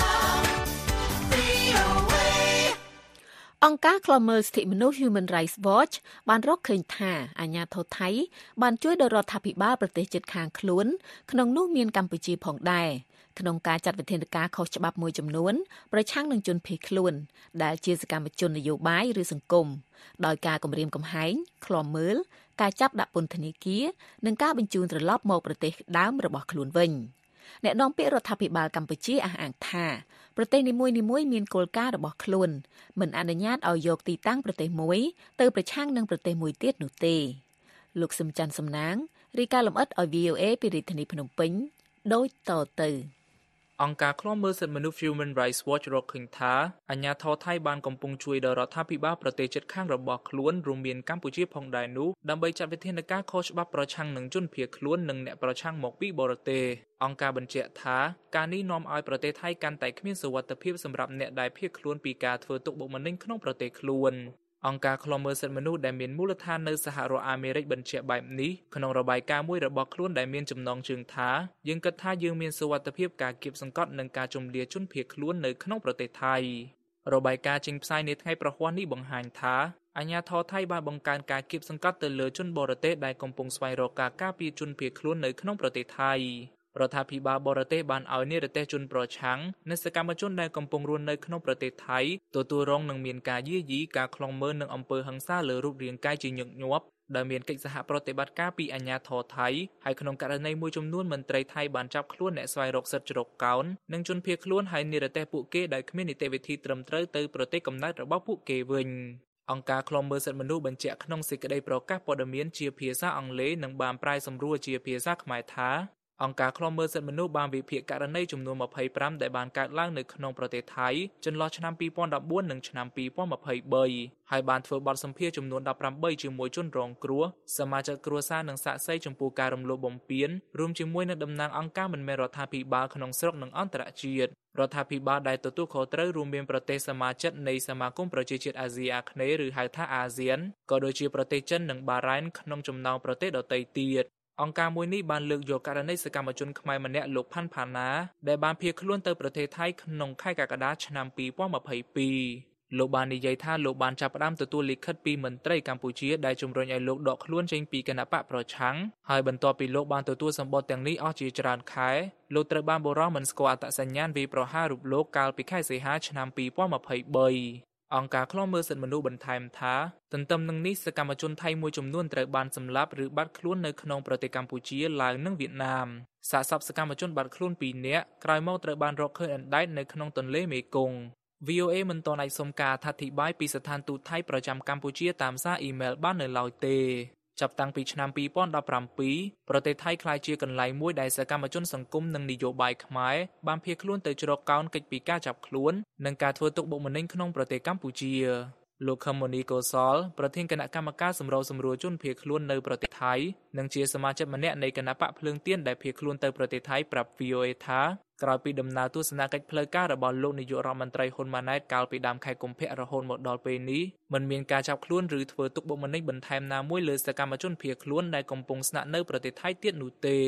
V O A អង្គការឃ្លាំមើលសិទ្ធិមនុស្ស Human Rights Watch បានរកឃើញថាអាញាធរថៃបានជួយដល់រដ្ឋាភិបាលប្រទេសជិតខាងខ្លួនក្នុងនោះមានកម្ពុជាផងដែរក្នុងការចាត់វិធានការខុសច្បាប់មួយចំនួនប្រឆាំងនឹងជនភៀសខ្លួនដែលជាសកម្មជននយោបាយឬសង្គមដោយការគំរាមកំហែងឃ្លាំមើលការចាប់ដាក់ពន្ធនាគារនិងការបញ្ជូនត្រឡប់មកប្រទេសដើមរបស់ខ្លួនវិញអ្នកនាំពាក្យរដ្ឋាភិបាលកម្ពុជាអះអាងថាប្រទេសនីមួយៗមានគោលការណ៍របស់ខ្លួនមិនអនុញ្ញាតឲ្យយកទីតាំងប្រទេសមួយទៅប្រឆាំងនឹងប្រទេសមួយទៀតនោះទេលោកសឹមច័ន្ទសំណាងរាយការណ៍លម្អិតឲ្យ V O A ពីរាជធានីភ្នំពេញដូចតទៅអង្គការឃ្លាំមើលសិទ្ធិមនុស្ស Human Rights Watch រកឃើញថាអាជ្ញាធរថៃបានកំពុងជួយដល់រដ្ឋាភិបាលប្រទេសជិតខាងរបស់ខ្លួនរួមមានកម្ពុជាផងដែរនោះដើម្បីចាត់វិធានការខុសច្បាប់ប្រឆាំងនឹងជនភៀសខ្លួននិងអ្នកប្រឆាំងមកពីបរទេសអង្គការបញ្ជាក់ថាការនេះនាំឲ្យប្រទេសថៃកាន់តែគ្មានសុវត្ថិភាពសម្រាប់អ្នកដែលភៀសខ្លួនពីការធ្វើទុកបុកម្នេញក្នុងប្រទេសខ្លួនអង្គការឃ្លាំមើលសិទ្ធិមនុស្សដែលមានមូលដ្ឋាននៅសហរដ្ឋអាមេរិកបញ្ជាក់បែបនេះក្នុងរបាយការណ៍មួយរបស់ខ្លួនដែលមានចំណងជើងថាយើងគិតថាយើងមានសុវត្ថិភាពការគៀបសង្កត់និងការជំនះជនភៀសខ្លួននៅក្នុងប្រទេសថៃរបាយការណ៍ចេញផ្សាយនៅថ្ងៃប្រហ័សនេះបង្ហាញថាអាជ្ញាធរថៃបានបង្កើនការគៀបសង្កត់ទៅលើជនបរទេសដែលកំពុងស្វែងរកការការពារជនភៀសខ្លួននៅក្នុងប្រទេសថៃរដ្ឋាភិបាលបរទេសបានឲ្យនិរទេសជនប្រឆាំងនិងសកម្មជនដែលកំពុងរស់នៅក្នុងប្រទេសថៃទទួលរងនឹងមានការយាយីការខ្លងមើលនិងអំពើហិង្សាលើរូបរាងកាយជាញឹកញាប់ដែលមានកិច្ចសហប្រតិបត្តិការពីអាជ្ញាធរថៃហើយក្នុងករណីមួយចំនួនមន្ត្រីថៃបានចាប់ខ្លួនអ្នកស្វែងរកសិទ្ធិជ្រកកោននិងជនភៀសខ្លួនហើយនិរទេសពួកគេដែលគ្មាននីតិវិធីត្រឹមត្រូវទៅប្រទេសកំណើតរបស់ពួកគេវិញអង្គការឃ្លាំមើលសិទ្ធិមនុស្សបញ្ជាក់ក្នុងសេចក្តីប្រកាសព័ត៌មានជាភាសាអង់គ្លេសនិងបានប្រែសម្រួលជាភាសាខ្មែរថាអង្គការឃ្លាំមើលសិទ្ធិមនុស្សបានវិភាគករណីចំនួនម្ភៃប្រាំដែលបានកើតឡើងនៅក្នុងប្រទេសថៃចន្លោះឆ្នាំពីរពាន់ដប់បួននិងឆ្នាំពីរពាន់ម្ភៃបីហើយបានធ្វើបទសម្ភាសន៍ចំនួនដប់ប្រាំបីជាមួយជនរងគ្រោះសមាជិកគ្រួសារនិងសាក្សីចំពោះការរំលោភបំពានរួមជាមួយនឹងតំណាងអង្គការមិនមែនរដ្ឋាភិបាលក្នុងស្រុកនិងអន្តរជាតិរដ្ឋាភិបាលដែលទទួលខុសត្រូវរួមមានប្រទេសសមាជិកនៃសមាគមប្រជាជាតិអាស៊ីអាគ្នេយ៍ឬហៅថាអាស៊ានក៏ដូចជាប្រទេសចិននិងបារ៉ែនក្នុងចំណោមប្រទេសដទៃទៀតអង្គការមួយនេះបានលើកយកករណីសកម្មជនខ្មែរម្នាក់លោកផាន់ផាណាដែលបានភៀសខ្លួនទៅប្រទេសថៃក្នុងខែកក្កដាឆ្នាំពីរពាន់ម្ភៃពីរលោកបាននិយាយថាលោកបានចាប់ផ្ដើមទទួលលិខិតពីមន្ត្រីកម្ពុជាដែលជំរុញឲ្យលោកដកខ្លួនចេញពីគណបកប្រឆាំងហើយបន្ទាប់ពីលោកបានទទួលសម្បត្តិទាំងនេះអស់ជាច្រើនខែលោកត្រូវបានបុរសមិនស្គាល់អត្តសញ្ញាណវាយប្រហាររូបលោកកាលពីខែសីហាឆ្នាំពីរពាន់ម្ភៃបីអង្គការឃ្លាំមើលសិទ្ធិមនុស្សបន្ថែមថាទន្ទឹមនឹងនេះសកម្មជនថៃមួយចំនួនត្រូវបានសម្លាប់ឬបាត់ខ្លួននៅក្នុងប្រទេសកម្ពុជាឡាវនិងវៀតណាមសាកសពសកម្មជនបាត់ខ្លួនពីរនាក់ក្រោយមកត្រូវបានរកឃើញអណ្ដែតនៅក្នុងទន្លេមេគង្គ V O A មិនទាន់អាចសុំការអធិប្បាយពីស្ថានទូតថៃប្រចាំកម្ពុជាតាមសារអ៊ីមែលបាននៅឡើយទេចាប់តាំងពីឆ្នាំពីរពាន់ដប់ប្រាំពីរប្រទេសថៃក្លាយជាកន្លែងមួយដែលសកម្មជនសង្គមនិងនយោបាយខ្មែរបានភៀសខ្លួនទៅជ្រកកោនកិច្ចពីការចាប់ខ្លួននិងការធ្វើទុកបុកម្នេញក្នុងប្រទេសកម្ពុជាលោកខឹមមនីកុសលប្រធានគណៈកម្មការសម្របសម្រួលជនភៀសខ្លួននៅប្រទេសថៃនិងជាសមាជិកម្នាក់នៃគណៈបកភ្លើងទៀនដែលភៀសខ្លួនទៅប្រទេសថៃប្រាប់ V O A ថាក្រោយពីដំណើរទស្សនកិច្ចផ្លូវការរបស់លោកនាយករដ្ឋមន្ត្រីហ៊ុនម៉ាណែតកាលពីដើមខែកុម្ភៈរហូតមកដល់ពេលនេះមិនមានការចាប់ខ្លួនឬធ្វើទុកបុកម្នេញបន្ថែមណាមួយលើសកម្មជនភៀសខ្លួនដែលកំពុងស្នាក់នៅប្រទេសថៃទៀតនោះទេ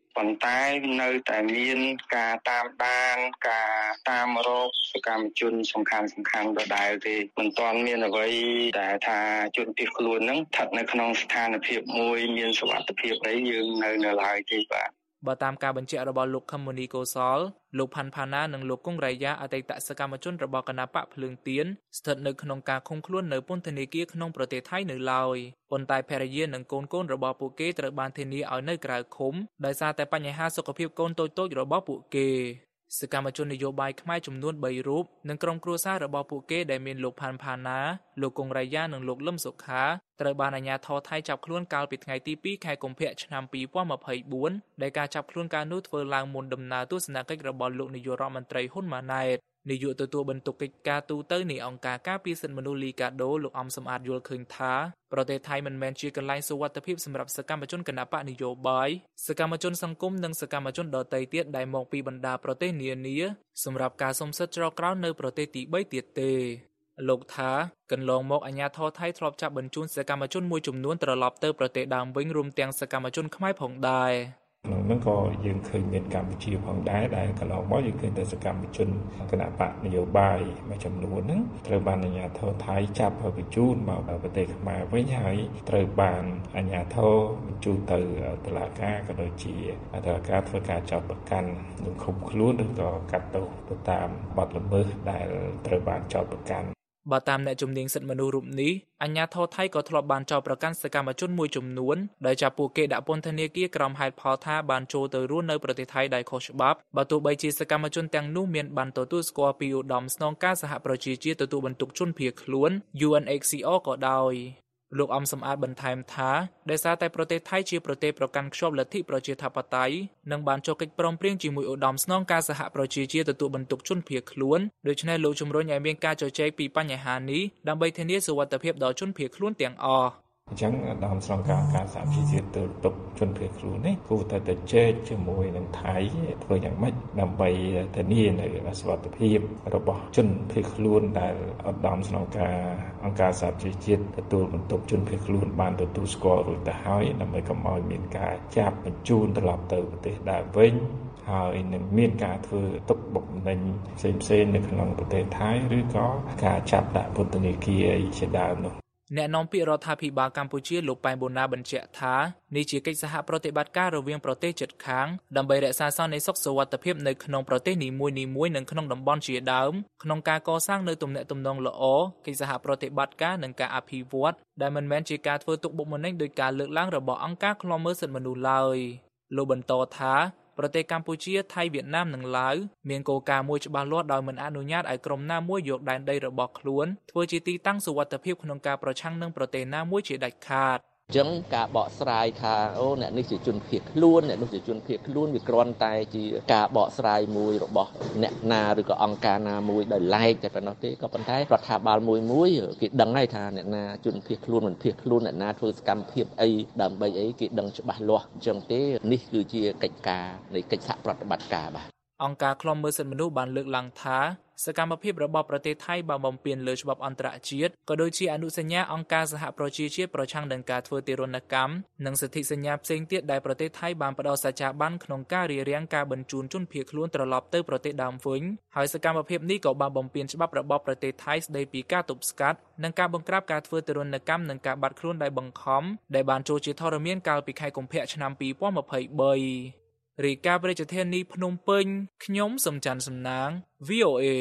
ប៉ុន្តែនៅតែមានការតាមដានការតាមរកសកម្មជនសំខាន់សំខាន់ដដែលទេមិនទាន់មានអ្វីដែលថាជនភៀសខ្លួនហ្នឹងស្ថិតនៅក្នុងស្ថានភាពមួយមានសុវត្ថិភាពអីយើងនៅនៅឡើយទេបាទបើតាមការបញ្ជាក់របស់លោកខមមុនីកោសលលោកផាន់ផាណានិងលោកគង់រ៉ៃយ៉ាអតីតសកម្មជនរបស់គណបកភ្លើងទៀនស្ថិតនៅក្នុងការឃុំខ្លួននៅពន្ធនាគារក្នុងប្រទេសថៃនៅឡើយប៉ុន្តែភរិយានិងកូនកូនរបស់ពួកគេត្រូវបានធានាឲ្យនៅក្រៅឃុំដោយសារតែបញ្ហាសុខភាពកូនតូចៗរបស់ពួកគេសកម្មជននយោបាយខ្មែរចំនួនបីរូបនិងក្រុមគ្រួសាររបស់ពួកគេដែលមានលោកផាន់ផាណាលោកគង់រ៉ៃយ៉ានិងលោកលឹមសុខាត្រូវបានអាជ្ញាធរថៃចាប់ខ្លួនកាលពីថ្ងៃទីពីរខែកុម្ភៈឆ្នាំពីរពាន់ម្ភៃបួនដែលការចាប់ខ្លួនការនោះធ្វើឡើងមុនដំណើរទស្សនកិច្ចរបស់លោកនាយករដ្ឋមន្ត្រីហ៊ុនម៉ាណែតនាយកទទួលបន្ទុកកិច្ចការទូតនៃអង្គការការពារសិទ្ធិមនុស្សលីកាដូលោកអំសំអាតយល់ឃើញថាប្រទេសថៃមិនមែនជាកន្លែងសុវត្ថិភាពសម្រាប់សកម្មជនគណបកនយោបាយសកម្មជនសង្គមនិងសកម្មជនដទៃទៀតដែលមកពីបណ្ដាប្រទេសនានាសម្រាប់ការសុំសិទ្ធិច្រកក្រោលនៅប្រទេសទីបីទៀតទេលោកថាកន្លងមកអាជ្ញាធរថៃធ្លាប់ចាប់បញ្ជូនសកម្មជនមួយចំនួនត្រឡប់ទៅប្រទេសដើមវិញរួមទាំងសកម្មជនខ្មែរផងដែរក្នុងនោះក៏យើងឃើញមានកម្ពុជាផងដែរដែលកន្លងមកយើងឃើញតែសកម្មជនគណបកនយោបាយមួយចំនួនហ្នឹងត្រូវបានអាជ្ញាធរថៃចាប់ហើយបញ្ជូនមកប្រទេសខ្មែរវិញហើយត្រូវបានអាជ្ញាធរបញ្ជូនទៅតុលាការក៏ដូចជាតុលាការធ្វើការចាប់ប្រកាន់និងឃុំខ្លួនឬក៏កាត់ទោសទៅតាមបទល្មើសដែលត្រូវបានចោទប្រកាន់បើតាមអ្នកជំនាញសិទ្ធិមនុស្សរូបនេះអាជ្ញាធរថៃក៏ធ្លាប់បានចោទប្រកាន់សកម្មជនមួយចំនួនដែលចាប់ពួកគេដាក់ពន្ធនាគារក្រោមហេតុផលថាបានចូលទៅរស់នៅប្រទេសថៃដោយខុសច្បាប់បើទោះបីជាសកម្មជនទាំងនោះមានបានទទួលស្គាល់ពីឧត្តមស្នងការសហប្រជាជាតិទទួលបន្ទុកជនភៀសខ្លួន U N H C R ក៏ដោយលោកអំសំអាតបន្ថែមថាដោយសារតែប្រទេសថៃជាប្រទេសប្រកាន់ខ្ជាប់លទ្ធិប្រជាធិបតេយ្យនិងបានចុះកិច្ចព្រមព្រៀងជាមួយឧត្តមស្នងការសហប្រជាជាតិទទួលបន្ទុកជនភៀសខ្លួនដូច្នេះលោកជំរុញឲ្យមានការជជែកពីបញ្ហានេះដើម្បីធានាសុវត្ថិភាពដល់ជនភៀសខ្លួនទាំងអស់អញ្ចឹងដើមស្នងការការសហជីវជាតិទៅទុកជនភៀសខ្លួននេះគួរតែទៅជែកជាមួយនឹងថៃធ្វើយ៉ាងម៉េចដើម្បីធានានៅសុវត្ថិភាពរបស់ជនភៀសខ្លួនដែលឧត្តមស្នងការអង្គការសហជីវជាតិទទួលបន្ទុកជនភៀសខ្លួនបានទទួលស្គាល់រួចទៅហើយដើម្បីកុំឲ្យមានការចាប់បញ្ជូនត្រឡប់ទៅប្រទេសដើមវិញហើយនឹងមានការធ្វើទុកបុកម្នេញផ្សេងៗនៅក្នុងប្រទេសថៃឬក៏ការចាប់ដាក់ពន្ធនាគារជាដើមនោះអ្នកនាំពាក្យរដ្ឋាភិបាលកម្ពុជាលោកប៉ែនបូណាបញ្ជាក់ថានេះជាកិច្ចសហប្រតិបត្តិការរវាងប្រទេសជិតខាងដើម្បីរក្សាសន្តិសុខសុវត្ថិភាពនៅក្នុងប្រទេសនីមួយៗនិងក្នុងតំបន់ជាដើមក្នុងការកសាងនូវទំនាក់ទំនងល្អកិច្ចសហប្រតិបត្តិការនិងការអភិវឌ្ឍដែលមិនមែនជាការធ្វើទុកបុកម្នេញដោយការលើកឡើងរបស់អង្គការឃ្លាំមើលសិទ្ធិមនុស្សឡើយលោកបន្តថាប្រទេសកម្ពុជាថៃវៀតណាមនិងឡាវមានគោលការណ៍មួយច្បាស់លាស់ដោយមិនអនុញ្ញាតឲ្យក្រុមណាមួយយកដែនដីរបស់ខ្លួនធ្វើជាទីតាំងសុវត្ថិភាពក្នុងការប្រឆាំងនឹងប្រទេសណាមួយជាដាច់ខាតអញ្ចឹងការបកស្រាយថាអូអ្នកនេះជាជនភៀសខ្លួនអ្នកនោះជាជនភៀសខ្លួនវាគ្រាន់តែជាការបកស្រាយមួយរបស់អ្នកណាឬក៏អង្គការណាមួយដោយឡែកតែប៉ុណ្ណោះទេក៏ប៉ុន្តែរដ្ឋាភិបាលមួយមួយគេដឹងហើយថាអ្នកណាជនភៀសខ្លួនមិនភៀសខ្លួនអ្នកណាធ្វើសកម្មភាពអីដើម្បីអីគេដឹងច្បាស់លាស់អញ្ចឹងទេនេះគឺជាកិច្ចការនៃកិច្ចសហប្រតិបត្តិការបាទអង្គការឃ្លាំមើលសិទ្ធិមនុស្សបានលើកឡើងថាសកម្មភាពរបស់ប្រទេសថៃបានបំពានលើច្បាប់អន្តរជាតិក៏ដូចជាអនុសញ្ញាអង្គការសហប្រជាជាតិប្រឆាំងនឹងការធ្វើទារុណកម្មនិងសិទ្ធិសញ្ញាផ្សេងទៀតដែលប្រទេសថៃបានផ្ដល់សច្ចាប័នក្នុងការរារាំងការបញ្ជូនជនភៀសខ្លួនត្រឡប់ទៅប្រទេសដើមវិញហើយសកម្មភាពនេះក៏បានបំពានច្បាប់របស់ប្រទេសថៃស្ដីពីការទប់ស្កាត់និងការបង្ក្រាបការធ្វើទារុណកម្មនិងការបាត់ខ្លួនដោយបង្ខំដែលបានចូលជាធរមានកាលពីខែកុម្ភៈឆ្នាំពីរពាន់ម្ភៃបីរាយការណ៍ប្រជាធានីភ្នំពេញខ្ញុំសំច័ន្ទសំណាង V O A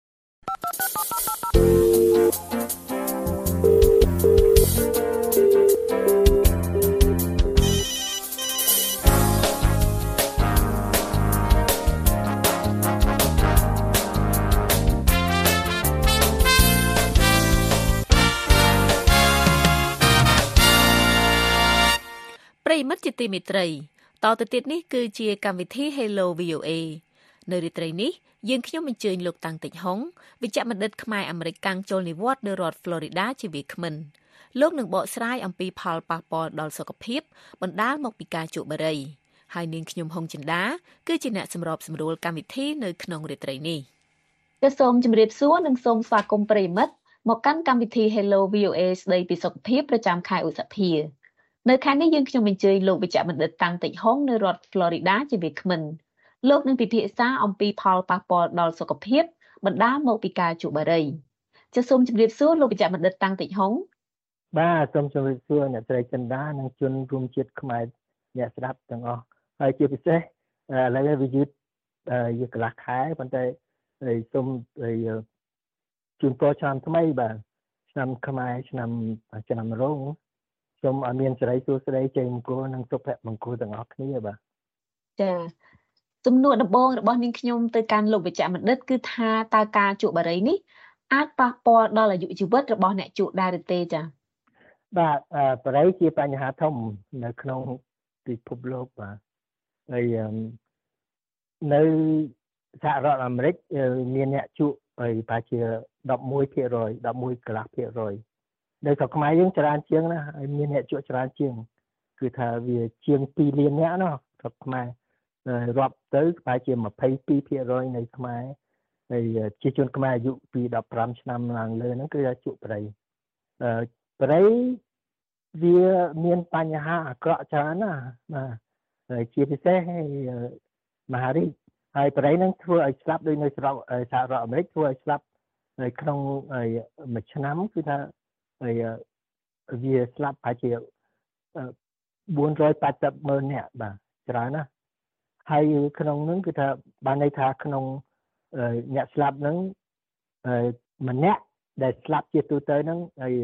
ប្រិយមិត្តជាទីមេត្រីតទៅទៀតនេះគឺជាកម្មវិធី Hello វី អូ เอ នៅរាត្រីនេះយើងខ្ញុំអញ្ជើញលោកតាំងតិចហុងវិជ្ជបណ្ឌិតខ្មែរអាមេរិកកាំងចូលនិវត្តន៍នៅរដ្ឋ Florida ជាវាគ្មិនលោកនឹងបកស្រាយអំពីផលប៉ះពាល់ដល់សុខភាពបណ្ដាលមកពីការជក់បារីហើយនាងខ្ញុំហុងចិន្តាគឺជាអ្នកសម្របសម្រួលកម្មវិធីនៅក្នុងរាត្រីនេះក៏សូមជម្រាបសួរនិងសូមស្វាគមន៍ប្រិយមិត្តមកកាន់កម្មវិធី Hello វី អូ เอ ស្ដីពីសុខភាពប្រចាំខែឧសភានៅខែនេះយើងខ្ញុំអញ្ជើញលោកវិជ្ជបណ្ឌិតតាំងតិចហុងនៅរដ្ឋ Florida ជាវាគ្មិនលោកនឹងពិភាក្សាអំពីផលប៉ះពាល់ដល់សុខភាពបណ្ដាលមកពីការជក់បារីចាសសូមជម្រាបសួរលោកវិជ្ជបណ្ឌិតតាំងតិចហុងបាទសូមជម្រាបសួរអ្នកស្រីចិន្តានិងជនរួមជាតិខ្មែរអ្នកស្ដាប់ទាំងអស់ហើយជាពិសេសឥឡូវវាយឺតយកកន្លះខែប៉ុន្តែសូមជូនពរឆ្នាំថ្មីបាទឆ្នាំខ្មែរឆ្នាំឆ្នាំរងសូមឲ្យមានសិរីសួស្តីជ័យមង្គលនិងសុភមង្គលទាំងអស់គ្នាបាទចា៎សំណួរដំបូងរបស់នាងខ្ញុំទៅកាន់លោកវិជ្ជបណ្ឌិតគឺថាតើការជក់បារីនេះអាចប៉ះពាល់ដល់អាយុជីវិតរបស់អ្នកជក់ដែរឬទេចា៎បាទបារីជាបញ្ហាធំនៅក្នុងពិភពលោកបាទហើយនៅសហរដ្ឋអាមេរិកមានអ្នកជក់ហើយប្រហែលជាដប់មួយភាគរយ ដប់មួយកន្លះភាគរយនៅស្រុកខ្មែរយើងច្រើនជាងណាហើយមានអ្នកជក់ច្រើនជាងគឺថាវាជាងពីរលានអ្នកណាស្រុកខ្មែររាប់ទៅប្រហែលជាម្ភៃពីរភាគរយនៃខ្មែរហើយជាជនខ្មែរអាយុពីដប់ប្រាំឆ្នាំឡើងលើហ្នឹងគឺថាជក់ប្រៃអឺប្រៃវាមានបញ្ហាអាក្រក់ច្រើនណាបាទហើយជាពិសេសមហារីកហើយប្រៃហ្នឹងធ្វើឲ្យស្លាប់ដោយនៅស្រុកសហរដ្ឋអាមេរិកធ្វើឲ្យស្លាប់ក្នុងមួយឆ្នាំគឺថាហើយវាស្លាប់ប្រហែលជាបួនរយប៉ាសិបម៉ឺននាក់បាទច្រើនណាស់ហើយក្នុងហ្នឹងគឺថាបានន័យថាក្នុងអ្នកស្លាប់ហ្នឹងម្នាក់ដែលស្លាប់ជាទូទៅហ្នឹងហើយ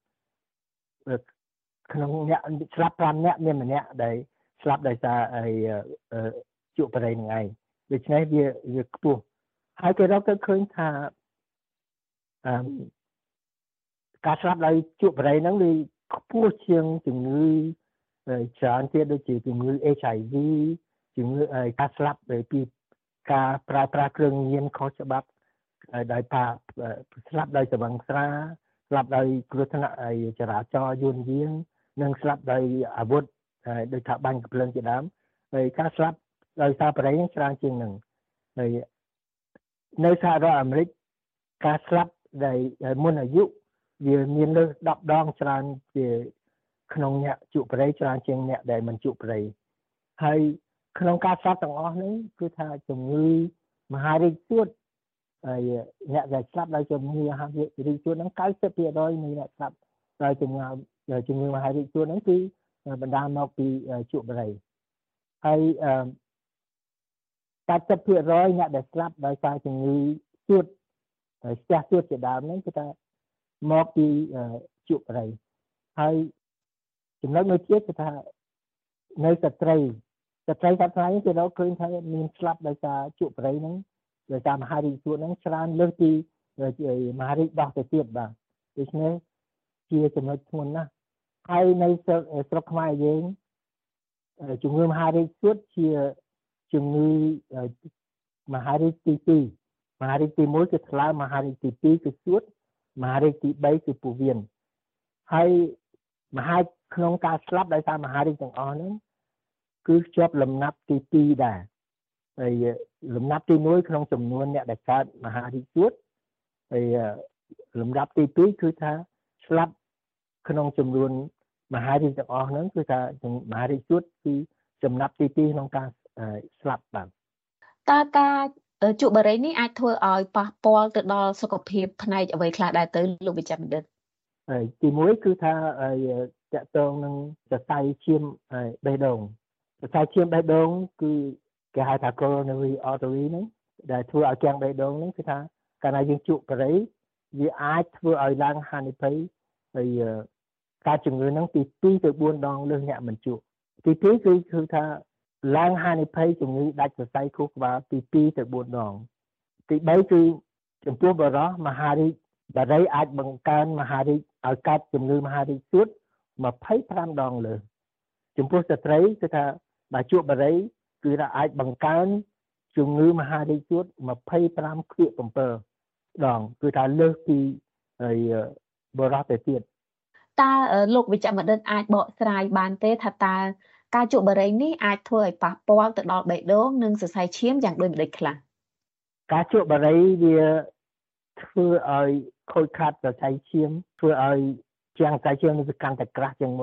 ក្នុងអ្នកស្លាប់ប្រាំនាក់មានម្នាក់ដែលស្លាប់ដោយសារជក់បារីហ្នឹងឯងដូច្នេះវាវាខ្ពស់ហើយគេរកទៅឃើញថាអឺការស្លាប់ដោយជក់បារីហ្នឹងវាខ្ពស់ជាងជំងឺច្រើនទៀតដូចជាជំងឺ เอช ไอ វី ជំងឺការស្លាប់ពីការប្រើប្រាស់គ្រឿងញៀនខុសច្បាប់ដោយការស្លាប់ដោយស្វឹងស្រាស្លាប់ដោយគ្រោះថ្នាក់ចរាចរណ៍យួនយាងនិងស្លាប់ដោយអាវុធដោយថាបាញ់កាភ្លើងជាដើមហើយការស្លាប់ដោយសារបារីហ្នឹងច្រើនជាងហ្នឹងហើយនៅសហរដ្ឋអាមេរិកការស្លាប់ដែលមុនអាយុវាមានលើសដប់ដងច្រើនជាក្នុងអ្នកជក់បារីច្រើនជាងអ្នកដែលមិនជក់បារីហើយក្នុងការស្លាប់ទាំងអស់នេះគឺថាជំងឺមហារីកសួតហើយអ្នកដែលស្លាប់ដោយជំងឺមហារីកសួតហ្នឹង九十ភាគរយនៃអ្នកស្លាប់ដោយជំងឺជំងឺមហារីកសួតហ្នឹងគឺបណ្ដាលមកពីជក់បារីហើយអឺ八十ភាគរយអ្នកដែលស្លាប់ដោយសារជំងឺសួតហើយស្ទះសួតជាដើមហ្នឹងគឺថាមកពីជក់បារីហើយចំណុចមួយទៀតគឺថានៅស្ត្រីស្ត្រីសាប់ថ្ងៃគេរកឃើញថាមានស្លាប់ដោយសារជក់បារីហ្នឹងដោយសារមហារីកសួតហ្នឹងច្រើនលើសពីមហារីកដោះទៅទៀតបាទដូច្នេះជាចំណុចធ្ងន់ណាស់ហើយនៅស្រុកខ្មែរយើងជំងឺមហារីកសួតជាជំងឺមហារីកទីពីរមហារីកទីមួយគឺថ្លើមមហារីកទីពីរគឺសួតមហារីកទីបីគឺពោះវៀនហើយមហាក្នុងការស្លាប់ដោយសារមហារីកទាំងអស់ហ្នឹងគឺជាប់លំណាប់ទីពីរដែរហើយលំណាប់ទីមួយក្នុងចំនួនអ្នកដែលកើតមហារីកសួតហើយលំដាប់ទីពីរគឺថាស្លាប់ក្នុងចំនួនមហារីកទាំងអស់ហ្នឹងគឺថាមហារីកសួតគឺចំណាប់ទីពីរក្នុងការស្លាប់បាទតើការជក់បារីនេះអាចធ្វើឲ្យប៉ះពាល់ទៅដល់សុខភាពផ្នែកអ្វីខ្លះដែរទៅលោកវិជ្ជបណ្ឌិតហើយទីមួយគឺថាតកតងនឹងសរសៃឈាមបេះដូងសរសៃឈាមបេះដូងគឺគេហៅថា coronary artery ហ្នឹងដែលធ្វើឲ្យគាំងបេះដូងហ្នឹងគឺថាកាលណាយើងជក់បារីវាអាចធ្វើឲ្យឡើងហានិភ័យហើយការជំងឺហ្នឹងពីពីរទៅបួនដងលើសអ្នកមិនជក់ទីពីរគឺគឺថាឡើងហានិភ័យជំងឺដាច់សរសៃខួរក្បាលពីពីរទៅបួនដងទីបីគឺចំពោះបរិះមហារីកបារីអាចបង្កើនមហារីកឲ្យកើតជំងឺមហារីកសួតម្ភៃប្រាំដងលើសចំពោះស្ត្រីគឺថាបើជក់បារីគឺថាអាចបង្កើនជំងឺមហារីកសួតម្ភៃប្រាំភាគbảyដងគឺថាលើសពីហើយបរិះទៅទៀតតើលោកវិជ្ជបណ្ឌិតអាចបកស្រាយបានទេថាតើការជក់បារីនេះអាចធ្វើឲ្យប៉ះពាល់ទៅដល់បេះដូងនិងសរសៃឈាមយ៉ាងដូចម្តេចខ្លះការជក់បារីវាធ្វើឲ្យខូចខាតសរសៃឈាមធ្វើឲ្យជាងសរសៃឈាមនេះវាកាន់តែក្រាស់ជាងមុន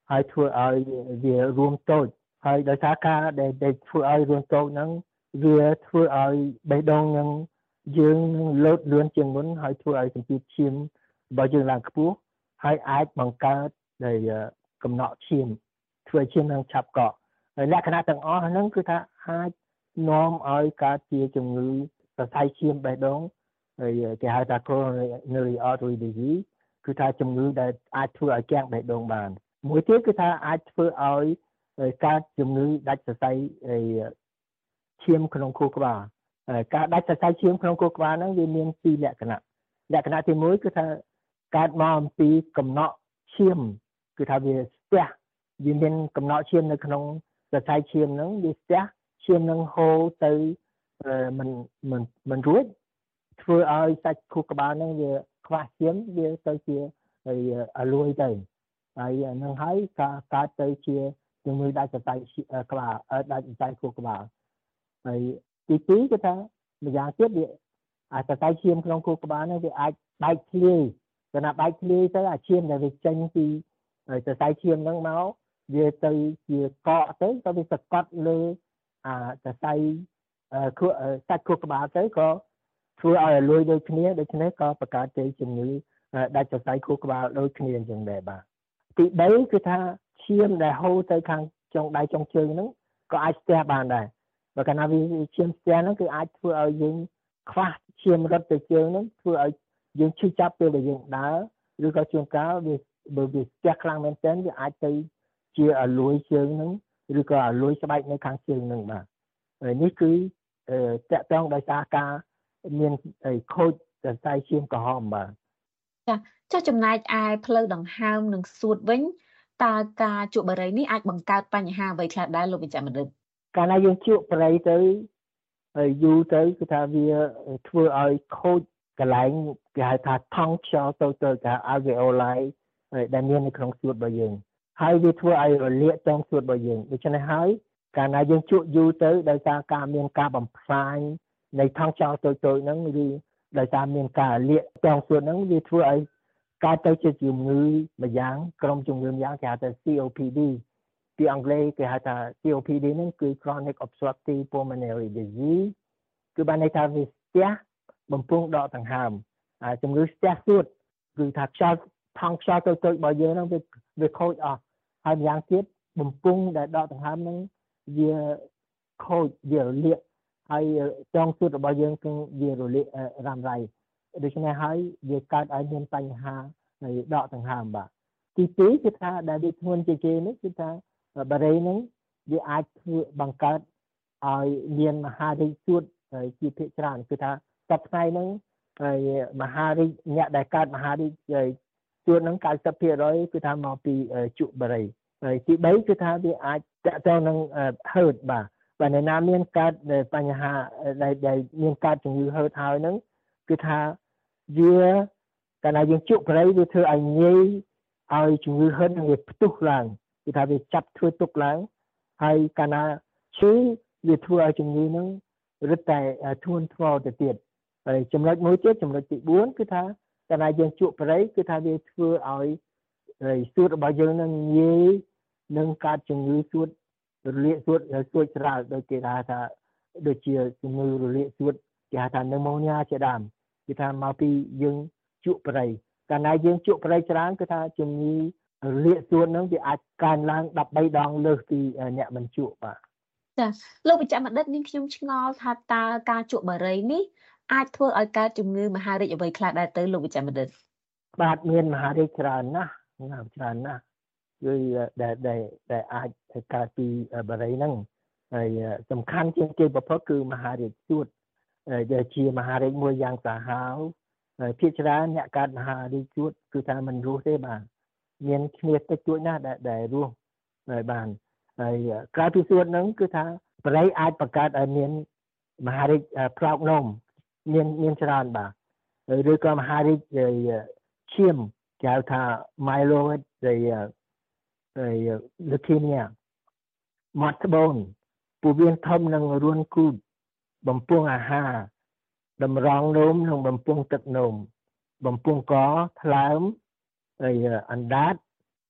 ហើយធ្វើឲ្យវារួមតូចហើយដោយសារការដែលដែលធ្វើឲ្យរួមតូចហ្នឹងវាធ្វើឲ្យបេះដូងនឹងយើងនឹងលោតលឿនជាងមុនហើយធ្វើឲ្យសម្ពាធឈាមរបស់យើងឡើងខ្ពស់ហើយអាចបង្កើតដែលកំណកឈាមធ្វើឲ្យឈាមនឹងឆាប់កកហើយលក្ខណៈទាំងអស់ហ្នឹងគឺថាអាចនាំឲ្យកើតជាជំងឺសរសៃឈាមបេះដូងហើយគេហៅថា coronary artery disease គឺថាជំងឺដែលអាចធ្វើឲ្យគាំងបេះដូងបានមួយទៀតគឺថាអាចធ្វើឲ្យកើតជំងឺដាច់សរសៃឈាមក្នុងខួរក្បាលការដាច់សរសៃឈាមក្នុងខួរក្បាលហ្នឹងវាមានពីរលក្ខណៈលក្ខណៈទីមួយគឺថាកើតមកអំពីកំណកឈាមគឺថាវាស្ទះវាមានកំណកឈាមនៅក្នុងសរសៃឈាមហ្នឹងវាស្ទះឈាមនឹងហូរទៅមិនមិនមិនរួចធ្វើឲ្យសាច់ខួរក្បាលហ្នឹងវាខ្វះឈាមវាទៅជាអាលួយទៅហើយនឹងហើយការកើតទៅជាជំងឺដាច់សរសៃក្បាលដាច់សរសៃខួរក្បាលហើយទីពីរគឺថាម្យ៉ាងទៀតវាអាសរសៃឈាមក្នុងខួរក្បាលហ្នឹងវាអាចបែកធ្លាយតែណាបែកធ្លាយទៅអាឈាមដែលវាចេញពីសរសៃឈាមហ្នឹងមកវាទៅជាកកទៅក៏វាសកត់លើអាសរសៃខួរសាច់ខួរក្បាលទៅក៏ធ្វើឲ្យអាលួយដូចគ្នាដូច្នេះក៏បង្កើតជាជំងឺដាច់សរសៃខួរក្បាលដូចគ្នាអញ្ចឹងដែរបាទទីបីគឺថាឈាមដែលហូរទៅខាងចុងដៃចុងជើងហ្នឹងក៏អាចស្ទះបានដែរបើកាលណាវាឈាមស្ទះហ្នឹងគឺអាចធ្វើឲ្យយើងខ្វះឈាមរត់ទៅជើងហ្នឹងធ្វើឲ្យយើងឈឺចាប់ពេលដែលយើងដើរឬក៏ជួនកាលវាបើវាស្ទះខ្លាំងមែនទែនវាអាចទៅជាអាលួយជើងហ្នឹងឬក៏អាលួយស្បែកនៅខាងជើងហ្នឹងបាទហើយនេះគឺតាក់ទងដោយសារការមានខូចសរសៃឈាមក្រហមបាទចាចុះចំណែកឯផ្លូវដង្ហើមនិងសួតវិញតើការជក់បារីនេះអាចបង្កើតបញ្ហាអ្វីខ្លះដែរលោកវិជ្ជបណ្ឌិតកាលណាយើងជក់បារីទៅហើយយូរទៅគឺថាវាធ្វើឲ្យខូចកន្លែងគេហៅថាថង់ខ្យល់ទៅទៅថា alveoli ដែលមាននៅក្នុងសួតរបស់យើងហើយវាធ្វើឲ្យរលាកតងសួតរបស់យើងដូច្នេះហើយកាលណាយើងជក់យូរទៅដោយសារការមានការបំផ្លាញនៃថង់ខ្យល់ទៅទៅហ្នឹងឬដោយសារមានការរលាកតងសួតហ្នឹងវាធ្វើឲ្យកើតទៅជាជំងឺម្យ៉ាងក្រុមជំងឺម្យ៉ាងគេហៅថា C O P D ពីអង់គ្លេសគេហៅថា C O P D ហ្នឹងគឺ chronic obstructive pulmonary disease គឺបានន័យថាវាស្ទះបំពង់ដកដង្ហើមអាជំងឺស្ទះសួតគឺថាខ្យល់ថង់ខ្យល់ទៅទៅរបស់យើងហ្នឹងវាវាខូចអស់ហើយម្យ៉ាងទៀតបំពង់ដែលដកដង្ហើមហ្នឹងវាខូចវារលាកហើយចងសួតរបស់យើងគឺវារលាករ៉ាំរ៉ៃដូច្នេះហើយវាកើតឲ្យមានបញ្ហានៃដកដង្ហើមបាទទីពីរគឺថាដែលវាធ្ងន់ជាងគេនេះគឺថាបារីហ្នឹងវាអាចធ្វើបង្កើតឲ្យមានមហារីកសួតជាភាគច្រើនគឺថាសប្តាហ៍ហ្នឹងហើយមហារីកអ្នកដែលកើតមហារីកសួតហ្នឹង ninety percent គឺថាមកពីជក់បារីហើយទីបីគឺថាវាអាចតកតងនឹងហឺតបាទបើអ្នកណាមានកើតបញ្ហាដែលមានកើតជំងឺហឺតហើយហ្នឹងគឺថាវាកាលណាយើងជក់បារីវាធ្វើឲ្យងាយឲ្យជំងឺហឺតនឹងវាផ្ទុះឡើងគឺថាវាចាប់ធ្វើទុកឡើងហើយកាលណាឈឺវាធ្វើឲ្យជំងឺហ្នឹងរឹតតែធ្ងន់ធ្ងរទៅទៀតហើយចំណុចមួយទៀតចំណុចទីបួនគឺថាកាលណាយើងជក់បារីគឺថាវាធ្វើឲ្យសួតរបស់យើងនឹងងាយនឹងកើតជំងឺសួតរលាកសួតសួតស្រាលដូចគេថាដូចជាជំងឺរលាកសួតគេហៅថា pneumonia ជាដើមគឺថាមកពីយើងជក់បារីកាលណាយើងជក់បារីច្រើនគឺថាជំងឺរលាកសួតហ្នឹងវាអាចកើនឡើង13ដងលើសពីអ្នកមិនជក់បាទចាលោកវិជ្ជបណ្ឌិតនាងខ្ញុំឆ្ងល់ថាតើការជក់បារីនេះអាចធ្វើឲ្យកើតជំងឺមហារីកអ្វីខ្លះដែរទៅលោកវិជ្ជបណ្ឌិតបាទមានមហារីកច្រើនណាស់ច្រើនណាស់គឺដែលដែលអាចកើតពីបារីហ្នឹងហើយសំខាន់ជាងគេបំផុតគឺមហារីកសួតដែលជាមហារីកមួយយ៉ាងសាហាវហើយភាគច្រើនអ្នកកើតមហារីកសួតគឺថាមិនរស់ទេបាទមានគ្នាតិចតួចណាស់ដែលដែលរស់ហើយបានហើយក្រៅពីសួតហ្នឹងគឺថាបារីអាចបង្កើតឲ្យមានមហារីកផ្លោកនោមមានមានច្រើនបាទឬក៏មហារីកឈាមគេហៅថា myeloid ហើយ leukemia មាត់ត្បូងពោះវៀនធំនិងរួនគូតបំពង់អាហារតម្រងនោមនិងបំពង់ទឹកនោមបំពង់កថ្លើមហើយអណ្ដាត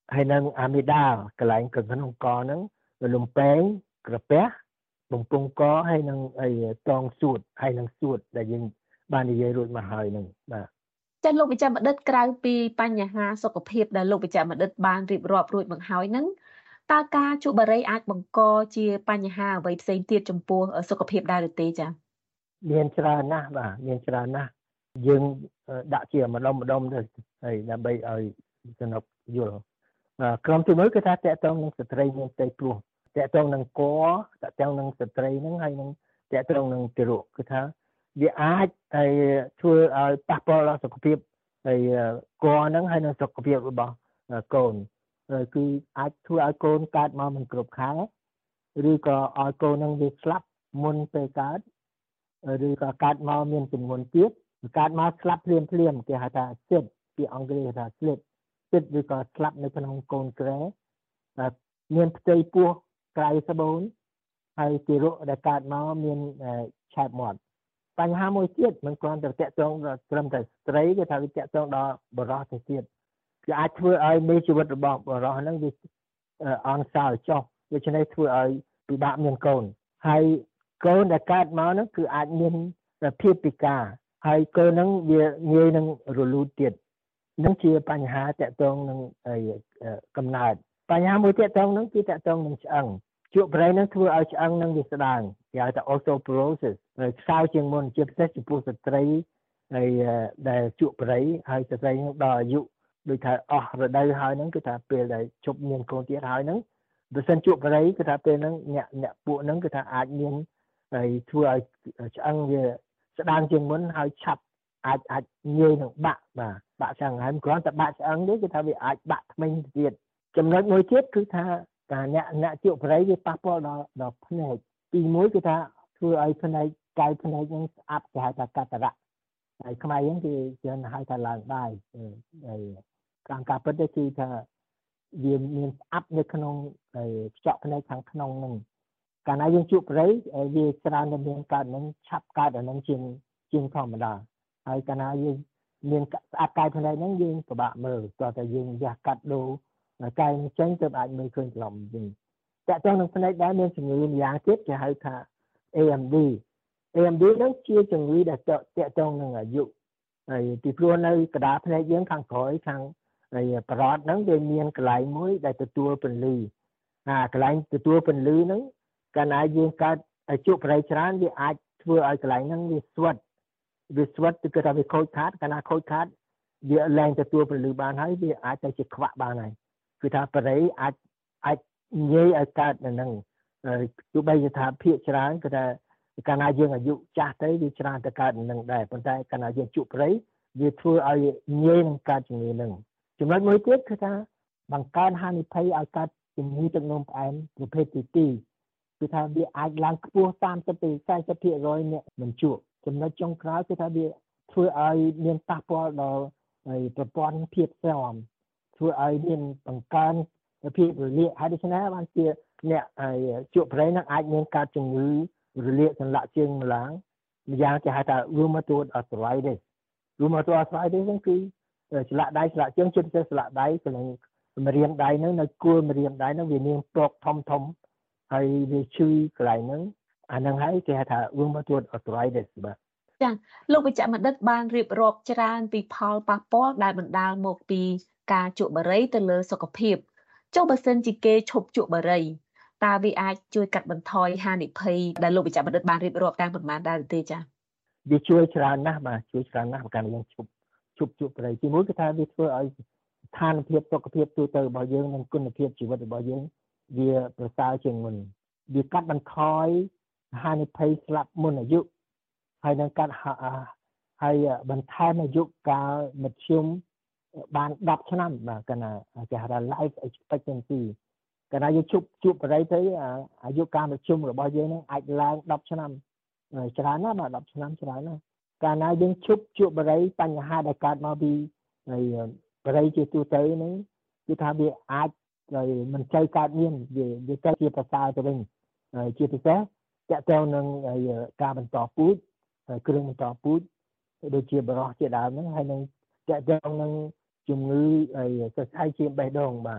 ហើយនឹងអាមីដាលកន្លែងក្នុងកហ្នឹងលំពេងក្រពះបំពង់កហើយនឹងអីតងសួតហើយនឹងសួតដែលយើងបាននិយាយរួចមកហើយហ្នឹងបាទចា៎លោកវិជ្ជបណ្ឌិតក្រៅពីបញ្ហាសុខភាពដែលលោកវិជ្ជបណ្ឌិតបានរៀបរាប់រួចមកហើយហ្នឹងតើការជក់បារីអាចបង្កជាបញ្ហាអ្វីផ្សេងទៀតចំពោះសុខភាពដែរឬទេចា៎មានច្រើនណាស់បាទមានច្រើនណាស់យើងដាក់ជាម្ដុំម្ដុំទៅហើយដើម្បីឲ្យសំណុកយល់ក្រុមទីមួយគឺថាតកតងនឹងស្ត្រីមានផ្ទៃពោះតកតងនឹងកតកតងនឹងស្ត្រីហ្នឹងហើយនឹងតកតងនឹងទារកគឺថាវាអាចឲ្យធ្វើឲ្យប៉ះពាល់ដល់សុខភាពហើយកហ្នឹងហើយនឹងសុខភាពរបស់កូនគឺអាចធ្វើឲ្យកូនកើតមកមិនគ្រប់ខែឬក៏ឲ្យកូនហ្នឹងវាស្លាប់មុនពេលកើតឬក៏កើតមកមានជំងឺទៀតកើតមកស្លាប់ភ្លាមភ្លាមគេហៅថា sit ពីអង់គ្លេសថា slip sit ឬក៏ស្លាប់នៅក្នុងកូនក្រែមានផ្ទៃពោះក្រៅស្បូនហើយទារកដែលកើតមកមានឆែបមាត់បញ្ហាមួយទៀតមិនគ្រាន់តែតាក់ទងដល់ត្រឹមតែស្ត្រីគេថាវាតាក់ទងដល់បុរសទៅទៀតវាអាចធ្វើឲ្យមេជីវិតរបស់បុរសហ្នឹងវាអន់សល់ចុះដូច្នេះធ្វើឲ្យពិបាកមានកូនហើយកូនដែលកើតមកហ្នឹងគឺអាចមានភាពពិការហើយកូនហ្នឹងវាងាយនឹងរលូតទៀតនឹងជាបញ្ហាតាក់ទងនឹងកំណើតបញ្ហាមួយតាក់ទងហ្នឹងគឺតាក់ទងនឹងឆ្អឹងជក់ប្រៃហ្នឹងធ្វើឲ្យឆ្អឹងហ្នឹងវាស្ដាងគេហៅថា osteoporosis ខ្សោយជាងមុនជាពិសេសចំពោះស្ត្រីហើយដែលជក់ប្រៃហើយស្ត្រីហ្នឹងដល់អាយុដូចថាអស់រដូវហើយហ្នឹងគឺថាពេលដែលជប់មានកូនទៀតហើយហ្នឹងបើសិនជក់ប្រៃគឺថាពេលហ្នឹងអ្នកអ្នកពួកហ្នឹងគឺថាអាចមានហើយធ្វើឲ្យឆ្អឹងវាស្ដាងជាងមុនហើយឆាប់អាចអាចងាយនឹងបាក់បាទបាក់ឆ្អឹងហើយមិនគ្រាន់តែបាក់ឆ្អឹងទេគឺថាវាអាចបាក់ថ្មីទៀតចំណុចមួយទៀតគឺថាការអ្នកអ្នកជក់ប្រៃវាប៉ះពាល់ដល់ដល់ភ្នែកទីមួយគឺថាធ្វើឲ្យភ្នែកកែវភ្នែកហ្នឹងស្អាប់គេហៅថាកាតារ៉ាក់ហើយខ្មែរហ្នឹងគេគេហៅថាឡើងបាយហើយការការពិតទៅគឺថាវាមានស្អាប់នៅក្នុងខ្យល់ភ្នែកខាងក្នុងហ្នឹងកាលណាយើងជក់ប្រៃវាច្រើនតែមានកើតហ្នឹងឆាប់កើតអាហ្នឹងជាងជាងធម្មតាហើយកាលណាយើងមានស្អាប់កាយភ្នែកហ្នឹងយើងពិបាកមើលតើតែយើងយ៉ាស់កាត់ដូរកាយនឹងចេញទៅអាចមើលឃើញច្រឡំវិញតែទៅនឹងភ្នែកដែរមានជំងឺម្យ៉ាងទៀតគេហៅថា A M D A M D ហ្នឹងជាជំងឺដែលតកតងនឹងអាយុហើយពីព្រោះនៅកណ្ដាលភ្នែកយើងខាងក្រោយខាងហើយប្រអត់ហ្នឹងវាមានកន្លែងមួយដែលទទួលពន្លឺអាកន្លែងទទួលពន្លឺហ្នឹងកាលណាយើងកើតជក់ប្រៃច្រើនវាអាចធ្វើឲ្យកន្លែងហ្នឹងវាស្វិតវាស្វិតគឺថាវាខូចខាតកាលណាខូចខាតវាឡើងទទួលពន្លឺបានហើយវាអាចទៅជាខ្វាក់បានហើយគឺថាប្រៃអាចអាចងាយឲ្យកើតនៅហ្នឹងទោះបីថាភាគច្រើនគឺថាកាលណាយើងអាយុចាស់ទៅវាច្រើនទៅកើតនឹងដែរប៉ុន្តែកាលណាយើងជក់ប្រៃវាធ្វើឲ្យងាយនឹងកើតជំងឺហ្នឹងចំណុចមួយទៀតគឺថាបង្កើនហានិភ័យឲ្យកើតជំងឺទឹកនោមផ្អែមប្រភេទទីពីរគឺថាវាអាចឡើងខ្ពស់ សាមសិបទៅសែសិបភាគរយ អ្នកមិនជក់ចំណុចចុងក្រោយគឺថាវាធ្វើឲ្យមានប៉ះពាល់ដល់ប្រព័ន្ធភាពស្រាំធ្វើឲ្យមានបង្កើនភាពរលាកហើយដូច្នេះបានជាអ្នកជក់ប្រៃនឹងអាចមានកើតជំងឺរលាកសន្លាក់ជើងម្លាំងម្យ៉ាងគេហៅថា rheumatoid arthritis rheumatoid arthritis ហ្នឹងគឺស្លាកដៃស្លាកជើងជាពិសេសស្លាកដៃកន្លែងម្រាមដៃហ្នឹងនៅគល់ម្រាមដៃហ្នឹងវាមានពកធំធំហើយវាឈឺកន្លែងហ្នឹងអាហ្នឹងហើយគេហៅថា rheumatoid arthritis បាទចា៎លោកវិជ្ជបណ្ឌិតបានរៀបរាប់ច្រើនពីផលប៉ះពាល់ដែលបណ្ដាលមកពីការជក់បារីទៅលើសុខភាពចុះបើសិនជាគេឈប់ជក់បារីតើវាអាចជួយកាត់បន្ថយហានិភ័យដែលលោកវិជ្ជបណ្ឌិតបានរៀបរាប់តាមប៉ុន្មានដែរទេចា៎វាជួយច្រើនណាស់បាទជួយច្រើនណាស់ក្នុងការយើងឈប់ជប់ជក់ប្រៃទីមួយគឺថាវាធ្វើឲ្យស្ថានភាពសុខភាពទូទៅរបស់យើងនិងគុណភាពជីវិតរបស់យើងវាប្រសើរជាងមុនវាកាត់បន្ថយហានិភ័យស្លាប់មុនអាយុហើយនឹងកាត់ហើយបន្ថែមអាយុកាលមធ្យមបានដប់ឆ្នាំបាទកណាគេហៅថា life expectancy កាលណាយើងជប់ជក់ប្រៃទៅអាយុកាលមធ្យមរបស់យើងនឹងអាចឡើងដប់ឆ្នាំច្រើនណាស់បាទដប់ឆ្នាំច្រើនណាស់កាលណាយើងជប់ជក់បរិយបញ្ហាដែលកើតមកពីបរិយជាទូទៅហ្នឹងគឺថាវាអាចមិនចៃកើតមានវាវាទៅជាប្រសើរទៅវិញជាពិសេសតកតងនឹងការបន្តពូជគ្រឿងបន្តពូជដូចជាបរោះជាដើមហ្នឹងហើយនឹងតកតងនឹងជំងឺសរសៃឈាមបេះដូងបាទ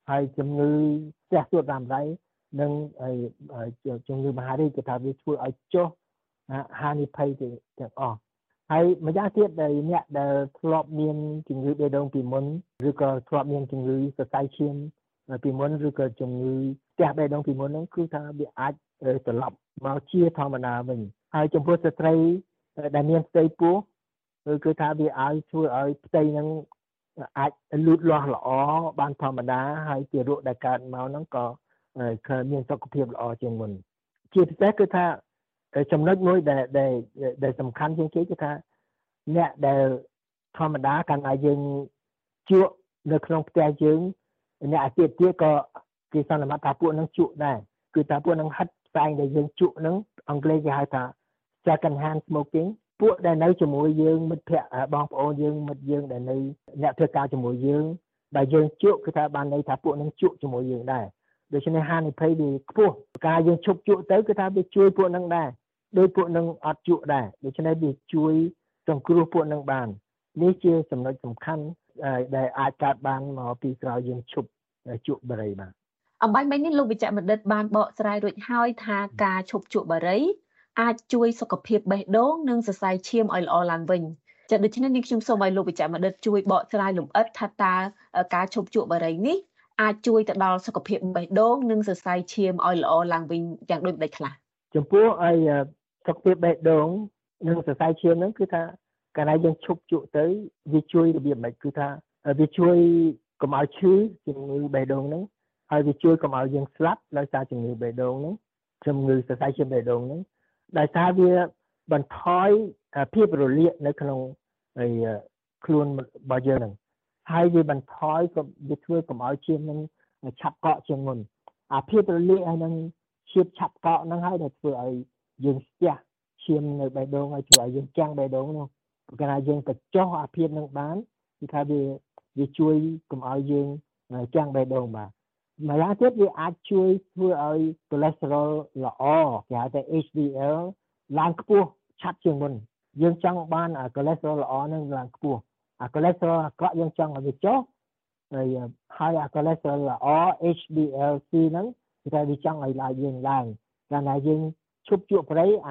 ហើយជំងឺផ្ទះសួតរ៉ាំរ៉ៃនិងជំងឺមហារីកគឺថាវាធ្វើឲ្យចុះហានិភ័យទាំងអស់ហើយម្យ៉ាងទៀតដែលអ្នកដែលធ្លាប់មានជំងឺបេះដូងពីមុនឬក៏ធ្លាប់មានជំងឺសរសៃឈាមពីមុនឬក៏ជំងឺផ្ទះបេះដូងពីមុនហ្នឹងគឺថាវាអាចត្រឡប់មកជាធម្មតាវិញហើយចំពោះស្ត្រីដែលមានផ្ទៃពោះគឺថាវាឲ្យធ្វើឲ្យផ្ទៃហ្នឹងអាចលូតលាស់ល្អបានធម្មតាហើយទារកដែលកើតមកហ្នឹងក៏មានសុខភាពល្អជាងមុនជាពិសេសគឺថាចំណុចមួយដែលដែលដែលសំខាន់ជាងគេគឺថាអ្នកដែលធម្មតាកាលណាយើងជក់នៅក្នុងផ្ទះយើងអ្នកអាទៀតទៀតក៏គេសន្មតថាពួកនឹងជក់ដែរគឺថាពួកនឹងហិតផ្សែងដែលយើងជក់ហ្នឹងអង់គ្លេសគេហៅថា second hand smoking ពួកដែលនៅជាមួយយើងមិត្តភ័ក្តិបងប្អូនយើងមិត្តយើងដែលនៅអ្នកធ្វើការជាមួយយើងដែលយើងជក់គឺថាបានន័យថាពួកនឹងជក់ជាមួយយើងដែរដូច្នេះហានិភ័យវាខ្ពស់ការយើងឈប់ជក់ទៅគឺថាវាជួយពួកនឹងដែរដោយពួកនឹងអត់ជក់ដែរដូច្នេះវាជួយសង្គ្រោះពួកនឹងបាននេះជាចំណុចសំខាន់ដែលអាចកើតបានមកពីក្រោយយើងឈប់ជក់បារីបាទអំបញ្ញមិញនេះលោកវិជ្ជបណ្ឌិតបានបកស្រាយរួចហើយថាការឈប់ជក់បារីអាចជួយសុខភាពបេះដូងនិងសរសៃឈាមឲ្យល្អឡើងវិញចា៎ដូច្នេះនេះខ្ញុំសូមឲ្យលោកវិជ្ជបណ្ឌិតជួយបកស្រាយលម្អិតថាតើការឈប់ជក់បារីនេះអាចជួយទៅដល់សុខភាពបេះដូងនិងសរសៃឈាមឲ្យល្អឡើងវិញយ៉ាងដូចម្តេចខ្លះចំពោះឲ្យសុខភាពបេះដូងនិងសរសៃឈាមហ្នឹងគឺថាកាលណាយើងឈប់ជក់ទៅវាជួយរបៀបម៉េចគឺថាវាជួយកុំឲ្យឈឺជំងឺបេះដូងហ្នឹងហើយវាជួយកុំឲ្យយើងស្លាប់ដោយសារជំងឺបេះដូងហ្នឹងជំងឺសរសៃឈាមបេះដូងហ្នឹងដោយសារវាបន្ថយភាពរលាកនៅក្នុងខ្លួនរបស់យើងហ្នឹងហើយវាបន្ថយក៏វាធ្វើកុំឲ្យឈាមហ្នឹងឆាប់កកជាងមុនអាភាពរលាកហើយនឹងឈាមឆាប់កកហ្នឹងហើយដែលធ្វើឲ្យយើងស្ទះឈាមនៅបេះដូងហើយធ្វើឲ្យយើងចាំងបេះដូងនោះកាលណាយើងទៅចុះអាភាពហ្នឹងបានគឺថាវាវាជួយកុំឲ្យយើងចាំងបេះដូងបាទម្យ៉ាងទៀតវាអាចជួយធ្វើឲ្យ cholesterol ល្អគេហៅថា H D L ឡើងខ្ពស់ឆាប់ជាងមុនយើងចង់បាន cholesterol ល្អហ្នឹងឡើងខ្ពស់អា cholesterol អាក្រក់យើងចង់ឲ្យវាចុះហើយហើយអា cholesterol ល្អ H D L C ហ្នឹងគឺថាវាចង់ឲ្យឡើងយើងឡើងកាលណាយើងឈប់ជក់ប្រៃអា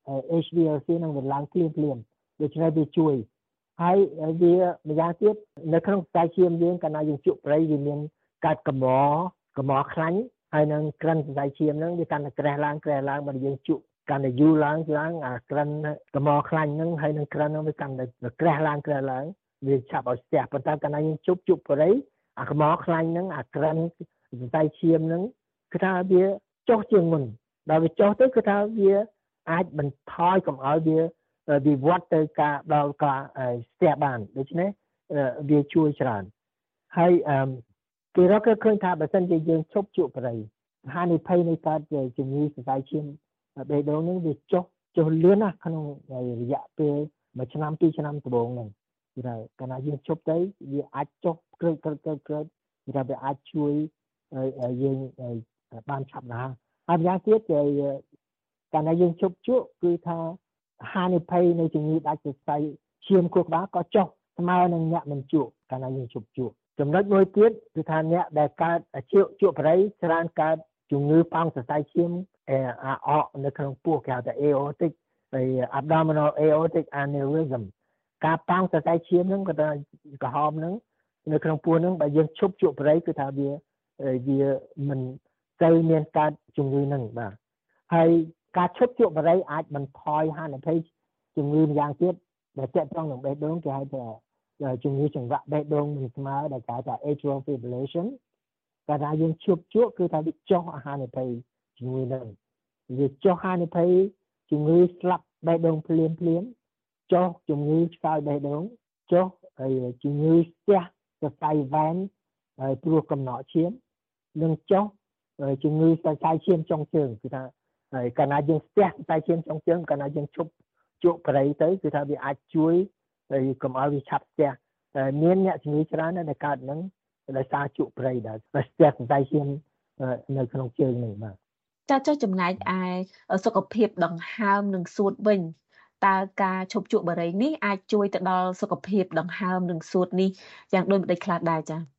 H D L C ហ្នឹងវាឡើងភ្លាមភ្លាមដូច្នេះវាជួយហើយវាម្យ៉ាងទៀតនៅក្នុងខ្សែឈាមយើងកាលណាយើងជក់ប្រៃវាមានកើតកម្រកម្រខ្លាញ់ហើយនឹងក្រិនសរសៃឈាមហ្នឹងវាកាន់តែក្រាស់ឡើងក្រាស់ឡើងបើយើងជក់កាន់តែយូរឡើងឡើងអាក្រិនកម្រខ្លាញ់ហ្នឹងហើយនឹងក្រិនហ្នឹងវាកាន់តែក្រាស់ឡើងក្រាស់ឡើងវាឆាប់ឲ្យស្ទះប៉ុន្តែកាលណាយើងជប់ជក់ប្រៃអាកម្រខ្លាញ់ហ្នឹងអាក្រិនសរសៃឈាមហ្នឹងគឺថាវាចុះជាងមុនដល់វាចុះទៅគឺថាវាអាចបន្ថយកុំឲ្យវាវិវត្តទៅការដល់ការស្ទះបានដូច្នេះវាជួយច្រើនហើយអឺគេរកឃើញថាបើសិនជាយើងឈប់ជក់ប្រៃហានិភ័យនៃកើតជំងឺសរសៃឈាមបេះដូងហ្នឹងវាចុះចុះលឿនណាស់ក្នុងរយៈពេលមួយឆ្នាំពីរឆ្នាំដំបូងហ្នឹងគឺថាកាលណាយើងឈប់ទៅវាអាចចុះក្រើកក្រើកក្រើកក្រើកគឺថាវាអាចជួយយើងបានឆាប់រហ័សហើយយ៉ាងទៀតគឺកាលណាយើងឈប់ជក់គឺថាហានិភ័យនៃជំងឺដាច់សរសៃឈាមខួរក្បាលក៏ចុះស្មើនឹងអ្នកមិនជក់កាលណាយើងឈប់ជក់ចំណុចមួយទៀតគឺថាអ្នកដែលកើតជក់ជក់ប្រៃច្រើនកើតជំងឺប៉ោងសរសៃឈាមអាអកនៅក្នុងពោះគេហៅថា aortic ហើយ abdominal aortic aneurysm ការប៉ោងសរសៃឈាមហ្នឹងក៏ថាក្រហមហ្នឹងនៅក្នុងពោះហ្នឹងបើយើងឈប់ជក់ប្រៃគឺថាវាវាមិនទៅមានកើតជំងឺហ្នឹងបាទហើយការឈប់ជក់បរិយអាចបន្ថយហានិភ័យជំងឺម្យ៉ាងទៀតដែលទាក់ទងនឹងបេះដូងគេហៅថាជំងឺចង្វាក់បេះដូងមិនស្មើដែលគេហៅថា atrial fibrillation កាលណាយើងឈប់ជក់គឺថាវាចុះហានិភ័យជំងឺហ្នឹងវាចុះហានិភ័យជំងឺស្លាប់បេះដូងភ្លាមភ្លាមចុះជំងឺឆ្កោយបេះដូងចុះហើយជំងឺស្ទះសរសៃវ៉ែនហើយព្រោះកំណកឈាមនិងចុះជំងឺសរសៃឈាមចុងជើងគឺថាហើយកាលណាយើងស្ទះសរសៃឈាមចុងជើងកាលណាយើងឈប់ជក់ប្រៃទៅគឺថាវាអាចជួយហើយកុំឲ្យវាឆាប់ស្ទះតែមានអ្នកជំងឺច្រើនដែលកើតហ្នឹងដោយសារជក់ប្រៃដែរតែស្ទះសរសៃឈាមនៅក្នុងជើងនេះបាទចាចុះចំណែកឯសុខភាពដង្ហើមនិងសួតវិញតើការឈប់ជក់បារីនេះអាចជួយទៅដល់សុខភាពដង្ហើមនិងសួតនេះយ៉ាងដូចម្តេចខ្លះដែរចា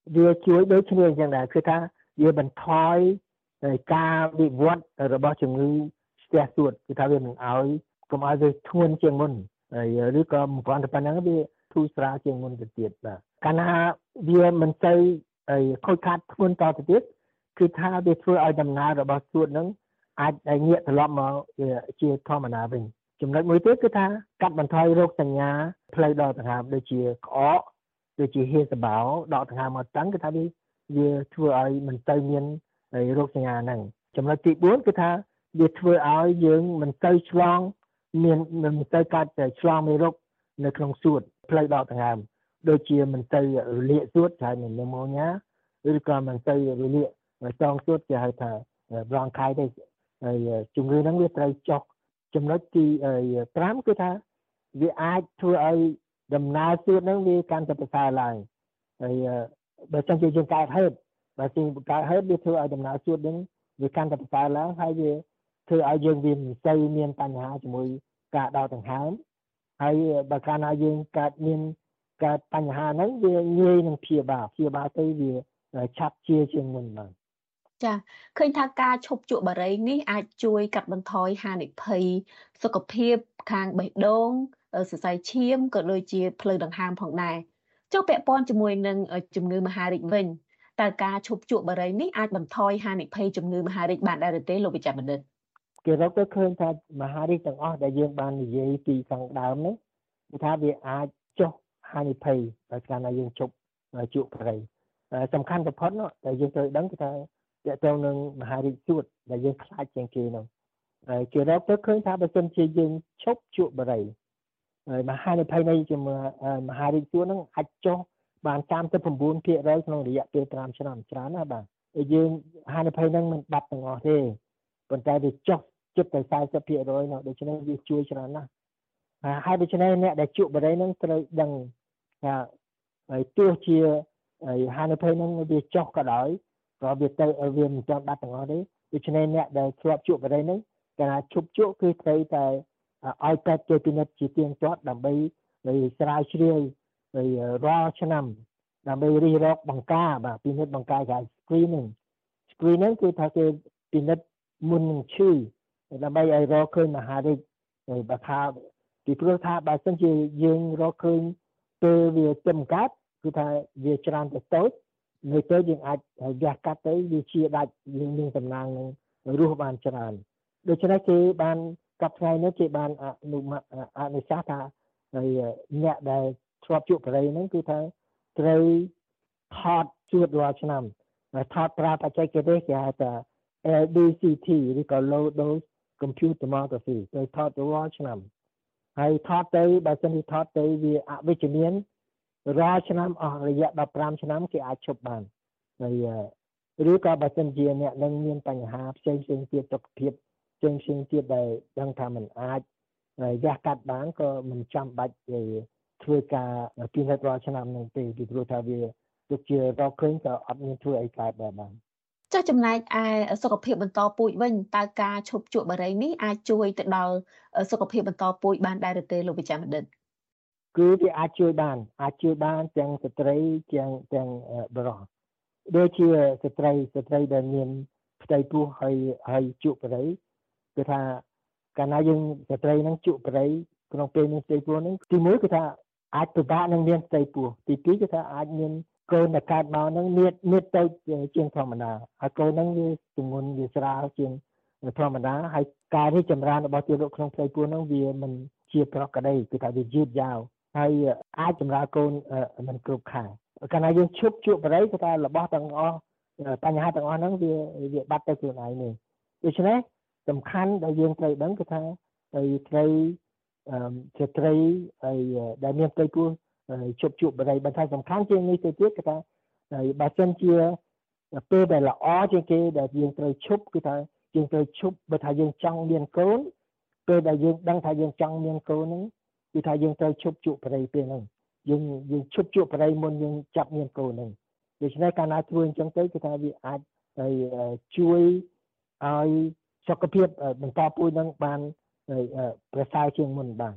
វាជួយដូចគ្នាអញ្ចឹងដែរគឺថាវាបន្ថយការវិវត្តរបស់ជំងឺស្ទះសួតគឺថាវាមិនឲ្យកុំឲ្យវាធ្ងន់ជាងមុនហើយឬក៏មិនគ្រាន់តែប៉ុណ្ណឹងវាធូរស្រាលជាងមុនទៅទៀតបាទកាលណាវាមិនទៅខូចខាតធ្ងន់តទៅទៀតគឺថាវាធ្វើឲ្យដំណើររបស់សួតហ្នឹងអាចងាកត្រឡប់មកជាធម្មតាវិញចំណុចមួយទៀតគឺថាកាត់បន្ថយរោគសញ្ញាផ្លូវដកដង្ហើមដូចជាក្អកដូចជាហៀសបោដកដង្ហើមមកតឹងគឺថាវាវាធ្វើឲ្យមិនទៅមានរោគសញ្ញាហ្នឹងចំណុចទីបួនគឺថាវាធ្វើឲ្យយើងមិនទៅឆ្លងមានមិនទៅកើតឆ្លងមេរោគនៅក្នុងសួតផ្លូវដកដង្ហើមដូចជាមិនទៅរលាកសួតហៅថាញ៉ូម៉ូញ៉ាឬក៏មិនទៅរលាកចងសួតគេហៅថា bronchitis ហើយជំងឺហ្នឹងវាត្រូវចុះចំណុចទីប្រាំគឺថាវាអាចធ្វើឲ្យដំណើរសួតហ្នឹងវាកាន់តែប្រសើរឡើងហើយបើចឹងជាយើងកើតហេតុបើជាកើតហេតុវាធ្វើឲ្យដំណើរសួតហ្នឹងវាកាន់តែប្រសើរឡើងហើយវាធ្វើឲ្យយើងវាមិនសូវមានបញ្ហាជាមួយការដកដង្ហើមហើយបើកាលណាយើងកើតមានកើតបញ្ហាហ្នឹងវាងាយនឹងព្យាបាលព្យាបាលទៅវាឆាប់ជាជាងមុនបាទចាឃើញថាការឈប់ជក់បារីនេះអាចជួយកាត់បន្ថយហានិភ័យសុខភាពខាងបេះដូងសរសៃឈាមក៏ដូចជាផ្លូវដង្ហើមផងដែរចុះពាក់ព័ន្ធជាមួយនឹងជំងឺមហារីកវិញតើការឈប់ជក់បារីនេះអាចបន្ថយហានិភ័យជំងឺមហារីកបានដែរឬទេលោកវិជ្ជបណ្ឌិតគេរកទៅឃើញថាមហារីកទាំងអស់ដែលយើងបាននិយាយពីខាងដើមនេះគឺថាវាអាចចុះហានិភ័យដោយសារតែយើងឈប់ជក់បារីសំខាន់បំផុតដែលយើងត្រូវដឹងគឺថាតើទៅនឹងមហារីកសួតដែលយើងខ្លាចជាងគេនោះហើយគេរកទៅឃើញថាបើសិនជាយើងឈប់ជក់បារីហើយមហានិភ័យនៃមហារីកសួតហ្នឹងអាចចុះបានសាមសិបប្រាំបួនភាគរយក្នុងរយៈពេលប្រាំឆ្នាំច្រើនណាស់បាទយើងហានិភ័យហ្នឹងមិនបាត់ទាំងអស់ទេប៉ុន្តែវាចុះជិតទៅសែសិបភាគរយនោះដូច្នេះវាជួយច្រើនណាស់ហើយដូច្នេះអ្នកដែលជក់បារីហ្នឹងត្រូវដឹងថាហើយទោះជាហានិភ័យហ្នឹងវាចុះក៏ដោយក៏វាទៅវាមិនចាំបាត់ទាំងអស់ទេដូច្នេះអ្នកដែលធ្លាប់ជក់បារីហ្នឹងកាលណាឈប់ជក់គឺត្រូវតែឲ្យពេទ្យជួយពិនិត្យជាទៀងទាត់ដើម្បីស្រាវជ្រាវហើយរាល់ឆ្នាំដើម្បីរិះរកបង្ការបាទពិនិត្យបង្ការគេ screening screening គឺថាគេពិនិត្យមុននឹងឈឺដើម្បីឲ្យរកឃើញមហារីកហើយបើថាពីព្រោះថាបើសិនជាយើងរកឃើញពេលវាទើបកើតគឺថាវាច្រើនទៅតូចនៅទៅយើងអាចវះកាត់ទៅវាជាដាច់យើងមានសំណាងនឹងរស់បានច្រើនដូច្នេះគេបានកັບថ្ងៃនេះគេបានអនុអនុសាសន៍ថាហើយអ្នកដែលធ្លាប់ជក់បារីហ្នឹងគឺថាត្រូវថតសួតរាល់ឆ្នាំហើយថតប្រើបច្ចេកទេសគេហៅថា L D C T ឬក៏ Low Dose Computed Tomography ទៅថតរាល់ឆ្នាំហើយថតទៅបើសិនជាថតទៅវាអវិជ្ជមានរាល់ឆ្នាំអស់រយៈដប់ប្រាំឆ្នាំគេអាចឈប់បានហើយឬក៏បើសិនជាអ្នកនឹងមានបញ្ហាផ្សេងផ្សេងទៀតសុខភាពផ្សេងផ្សេងទៀតដែលដឹងថាมันអាចវះកាត់បានក៏មិនចាំបាច់ធ្វើការពិនិត្យរាល់ឆ្នាំនោះទេពីព្រោះថាវាទុកជារកឃើញក៏អត់មានធ្វើអីកើតដែរបានចុះចំណែកឯសុខភាពបន្តពូជវិញតើការឈប់ជក់បារីនេះអាចជួយទៅដល់សុខភាពបន្តពូជបានដែរឬទេលោកវិជ្ជបណ្ឌិតគឺវាអាចជួយបានអាចជួយបានទាំងស្ត្រីទាំងទាំងបុរសដូចជាស្ត្រីស្ត្រីដែលមានផ្ទៃពោះហើយហើយជក់បារីគឺថាកាលណាយើងស្ត្រីហ្នឹងជក់បារីក្នុងពេលមានផ្ទៃពោះហ្នឹងទីមួយគឺថាអាចពិបាកនឹងមានផ្ទៃពោះទីពីរគឺថាអាចមានកូនដែលកើតមកហ្នឹងមានមានទៅជាងធម្មតាហើយកូនហ្នឹងវាទម្ងន់វាស្រាលជាងធម្មតាហើយការរីកចម្រើនរបស់ទារកក្នុងផ្ទៃពោះហ្នឹងវាមិនជាប្រក្រតីគឺថាវាយឺតយ៉ាវហើយអាចចម្រើកូនមិនគ្រប់ខែកាលណាយើងឈប់ជក់បារីគឺថារបស់ទាំងអស់បញ្ហាទាំងអស់ហ្នឹងវាវាបាត់ទៅខ្លួនឯងនេះដូច្នេះសំខាន់ដែលយើងត្រូវដឹងគឺថាហើយត្រូវស្ត្រីហើយដែលមានផ្ទៃពោះជប់ជក់បារីបន្ថែមសំខាន់ជាងនេះទៅទៀតគឺថាហើយបើសិនជាពេលដែលល្អជាងគេដែលយើងត្រូវឈប់គឺថាយើងត្រូវឈប់បើថាយើងចង់មានកូនពេលដែលយើងដឹងថាយើងចង់មានកូនហ្នឹងគឺថាយើងត្រូវឈប់ជក់បារីពេលហ្នឹងយើងយើងឈប់ជក់បារីមុនយើងចាប់មានកូនហ្នឹងដូច្នេះកាលណាធ្វើអញ្ចឹងទៅគឺថាវាអាចហើយជួយឲ្យសុខភាពបន្តពូជហ្នឹងបានប្រសើរជាងមុនបាន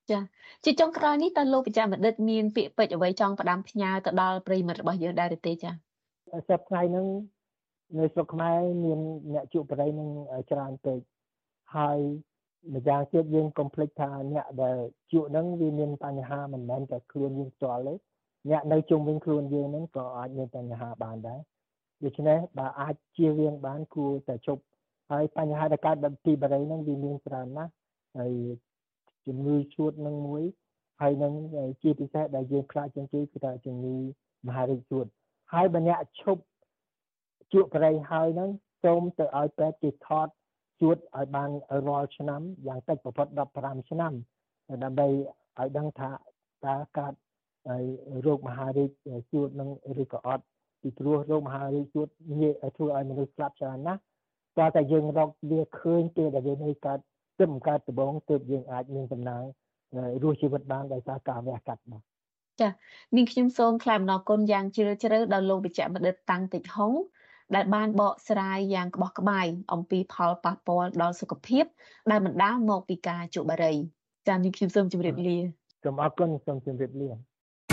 ចាជាចុងក្រោយនេះតើលោកបច្ចាបណ្ឌិតមានពាក្យពេចន៍អ្វីចង់ផ្ដាំផ្ញើទៅដល់ប្រិយមិត្តរបស់យើងដែរទេចាសប្តាហ៍ហ្នឹងនៅស្រុកខ្មែរមានអ្នកជួបបរិយនឹងច្រើនពេកហើយម្យ៉ាងទៀតយើងកុំភ្លេចថាអ្នកដែលជួបហ្នឹងវាមានបញ្ហាមិនមែនតែខ្លួនយើងផ្ទាល់ទេអ្នកនៅជុំវិញខ្លួនយើងហ្នឹងក៏អាចមានបញ្ហាបានដែរដូច្នេះបើអាចជៀសវាងបានគួរតែជប់ហើយបញ្ហាដែលកើតពីបរិយហ្នឹងវាមានច្រើនណាស់ហើយជំងឺឈួតនឹងមួយហើយនឹងជាពិសេសដែលយើងខ្លាចជាងគេគឺថាជំងឺមហារីកឈួតហើយបើអ្នកឈប់ជួបបរិយហើយហ្នឹងសូមទៅឲ្យពេទ្យគេថតជួតឲ្យបានរាល់ឆ្នាំយ៉ាងតិចបំផុតដប់ប្រាំឆ្នាំដើម្បីឲ្យដឹងថាតើកើតរោគមហារីកឈួតនឹងឬក៏អត់ពីព្រោះរោគមហារីកឈួតងាយធ្វើឲ្យមនុស្សស្លាប់ច្រើនណាស់តើតែយើងរកវាឃើញពេលដែលវានៅកើតទើបកើតដំបូងទើបយើងអាចមានដំណើររស់ជីវិតបានដោយសារការវះកាត់បាទចានាងខ្ញុំសូមថ្លែងអំណរគុណយ៉ាងជ្រាលជ្រៅដល់លោកវិជ្ជបណ្ឌិតតាំងតិចហុងដែលបានបកស្រាយយ៉ាងក្បោះក្បាយអំពីផលប៉ះពាល់ដល់សុខភាពដែលបណ្ដាលមកពីការជក់បារីចានាងខ្ញុំសូមជម្រាបលាសូមអរគុណសូមជម្រាបលាត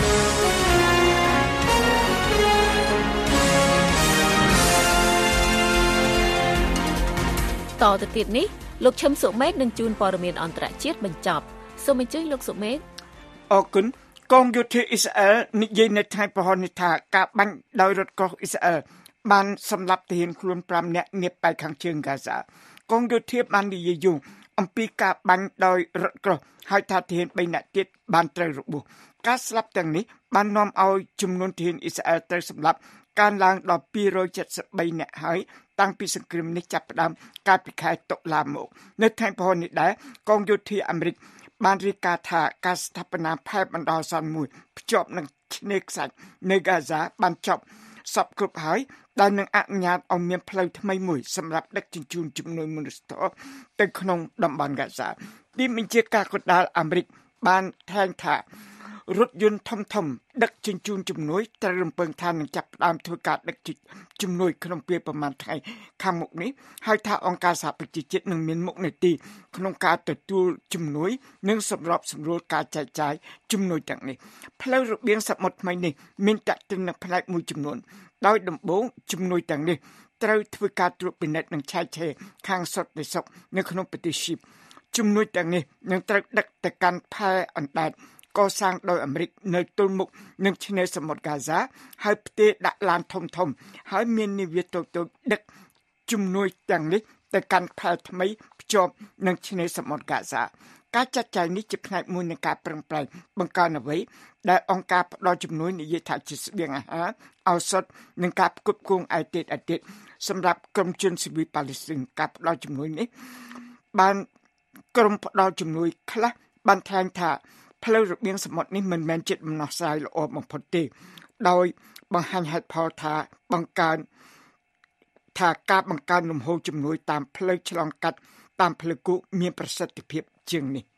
ទៅទៀតនេះលោកឈឹមសុមេតនឹងជួនព័ត៌មានអន្តរជាតិបញ្ចប់សូមអញ្ជើញលោកសុមេតអរគុណកងយោធាអ៊ីស្រាអែលនិយាយនៅថ្ងៃប្រហោះនេះថាការបាញ់ដោយរថក្រោះអ៊ីស្រាអែលបានសម្លាប់ទាហានខ្លួនប្រាំនាក់នាប៉ែកខាងជើងហ្គាហ្សាកងយោធាបាននិយាយយូរអំពីការបាញ់ដោយរថក្រោះហើយថាទាហានបីនាក់ទៀតបានត្រូវរបួសការស្លាប់ទាំងនេះបាននាំឲ្យចំនួនទាហានអ៊ីស្រាអែលត្រូវសម្លាប់កើនឡើងដល់ពីររយเจ็ดสิบបីនាក់ហើយតាំងពីសង្គ្រាមនេះចាប់ផ្ដើមកាលពីខែតុលាមកនៅថ្ងៃប្រហោះនេះដែរកងយោធាអាមេរិកបានរាយការណ៍ថាការស្ថាបនាផែនបណ្ដោះអាសន្នមួយភ្ជាប់នឹងឆ្នេរខ្សាច់នៅហ្គាហ្សាបានចប់សពគ្រប់ហើយដែលនឹងអនុញ្ញាតឲ្យមានផ្លូវថ្មីមួយសម្រាប់ដឹកជញ្ជូនជំនួយមនុស្សធម៌ទៅក្នុងតំបន់ហ្គាហ្សាទីបញ្ជាការកណ្ដាលអាមេរិកបានថែងថារថយន្តធំធំដឹកជញ្ជូនជំនួយត្រូវរំពឹងថានឹងចាប់ផ្ដើមធ្វើការដឹកជំនួយក្នុងពេលប្រមាណថ្ងៃខាងមុខនេះហើយថាអង្គការសហប្រជាជាតិនឹងមានមុខនីតិក្នុងការទទួលជំនួយនិងសម្របសម្រួលការចែកចាយជំនួយទាំងនេះផ្លូវរបៀងសមុទ្រថ្មីនេះមានតាក់ទិននឹងផ្នែកមួយចំនួនដោយដំបូងជំនួយទាំងនេះត្រូវធ្វើការត្រួតពិនិត្យនិងឆែកឆេរខាងសុទ្ធនៃសុខនៅក្នុងប្រទេសស៊ីបជំនួយទាំងនេះនឹងត្រូវដឹកទៅកាន់ផែអណ្ដែតកសាងដោយអាមេរិកនៅទល់មុខនឹងឆ្នេរសមុទ្រហ្គាហ្សាហើយផ្ទេរដាក់ឡានធំធំហើយមាននាវាតូចតូចដឹកជំនួយទាំងនេះទៅកាន់ផែថ្មីភ្ជាប់នឹងឆ្នេរសមុទ្រហ្គាហ្សាការចាត់ចែងនេះជាផ្នែកមួយនៃការប្រឹងប្រែងបង្កើនអ្វីដែលអង្គការផ្ដល់ជំនួយនិយាយថាជាស្បៀងអាហារឱសថនិងការផ្គត់ផ្គង់ឯកទេសឯកទេសសម្រាប់ក្រុមជនស៊ីវិលប៉ាឡេស្ទីនការផ្ដល់ជំនួយនេះបានក្រុមផ្ដល់ជំនួយខ្លះបានថ្លែងថាផ្លូវរបៀងសមុទ្រនេះមិនមែនជាដំណោះស្រាយល្អបំផុតទេដោយបង្ហាញហេតុផលថាបង្កើនថាការបង្កើនលំហូរជំនួយតាមផ្លូវឆ្លងកាត់តាមផ្លូវគោកមានប្រសិទ្ធភាពជាងនេះ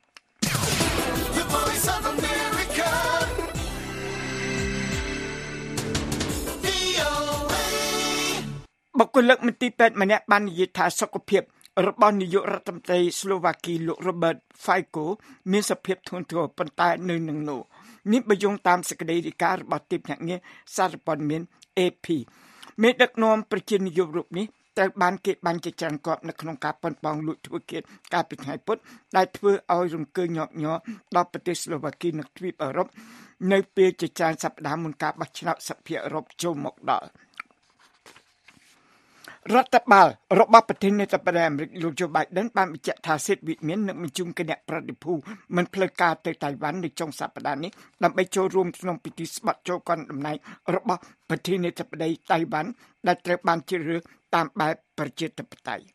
បុគ្គលិកមន្ទីរពេទ្យម្នាក់បាននិយាយថាសុខភាពរបស់នាយករដ្ឋមន្ត្រីស្លូវ៉ាគីលោក Robert Fico មានសភាពធ្ងន់ធ្ងរប៉ុន្តែនៅនឹងនោះនេះបញ្យងតាមសេចក្តីរាយការណ៍របស់ទីភ្នាក់ងារសារព័ត៌មាន A P មេដឹកនាំប្រជានិយមរូបនេះត្រូវបានគេបាញ់ជាច្រើនគ្រាប់នៅក្នុងការប៉ុនប៉ងលួចធ្វើឃាតកាលពីថ្ងៃពុធដែលធ្វើឲ្យរង្គើញាប់ញ័រដល់ប្រទេសស្លូវ៉ាគីនិងទ្វីបអឺរ៉ុបនៅពេលជាច្រើនសប្តាហ៍មុនការបោះឆ្នោតសភាអឺរ៉ុបចូលមកដល់រដ្ឋបាលរបស់ប្រធានាធិបតីអាមេរិកលោក Joe Biden បានបញ្ជាក់ថាសិទ្ធិវិមាននឹងបញ្ជូនគណៈប្រតិភូមិនផ្លូវការទៅតៃវ៉ាន់នៅចុងសប្តាហ៍នេះដើម្បីចូលរួមក្នុងពិធីស្បត់ចូលកាន់តំណែងរបស់ប្រធានាធិបតីតៃវ៉ាន់ដែលត្រូវបានជ្រើសរើសតាមបែបប្រជាធិបតេយ្យ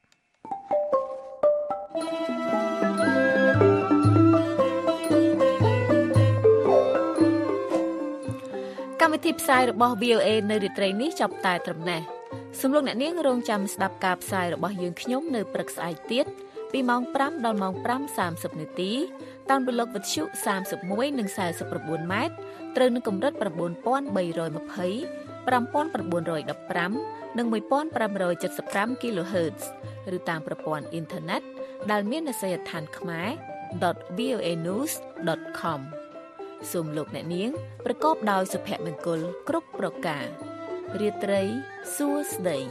កម្មវិធីផ្សាយរបស់ V O A នៅរាត្រីនេះចាប់តែត្រឹមនេះសូមលោកអ្នកនាងរងចាំស្ដាប់ការផ្សាយរបស់យើងខ្ញុំនៅព្រឹកស្អែកទៀតពីម៉ោងប្រាំដល់ម៉ោងប្រាំសាមសិបនាទីតាមរលកវិទ្យុសាមសិបមួយនិងសែនសិប៩ម៉ែត្រត្រូវនឹងកម្រិត៩,៣២០ ប្រាំពាន់៩១៥ និងមួយពាន់ប្រាំរយចិតសិបប្រាំ គីឡូហឺតឬតាមប្រព័ន្ធអ៊ីនធឺណិតដែលមានអាសយដ្ឋានខ្មែរដុត វី អូ เอ news ដុត com សូមលោកអ្នកនាងប្រកបដោយសុភមង្គលគ្រប់ប្រការរាត្រីសួស្តី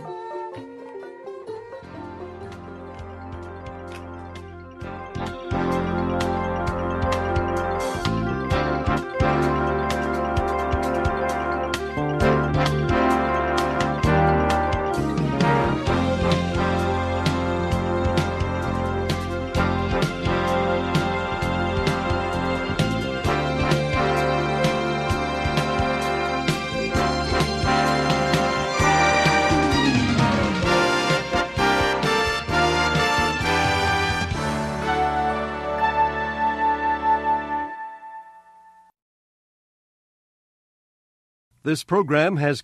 This program has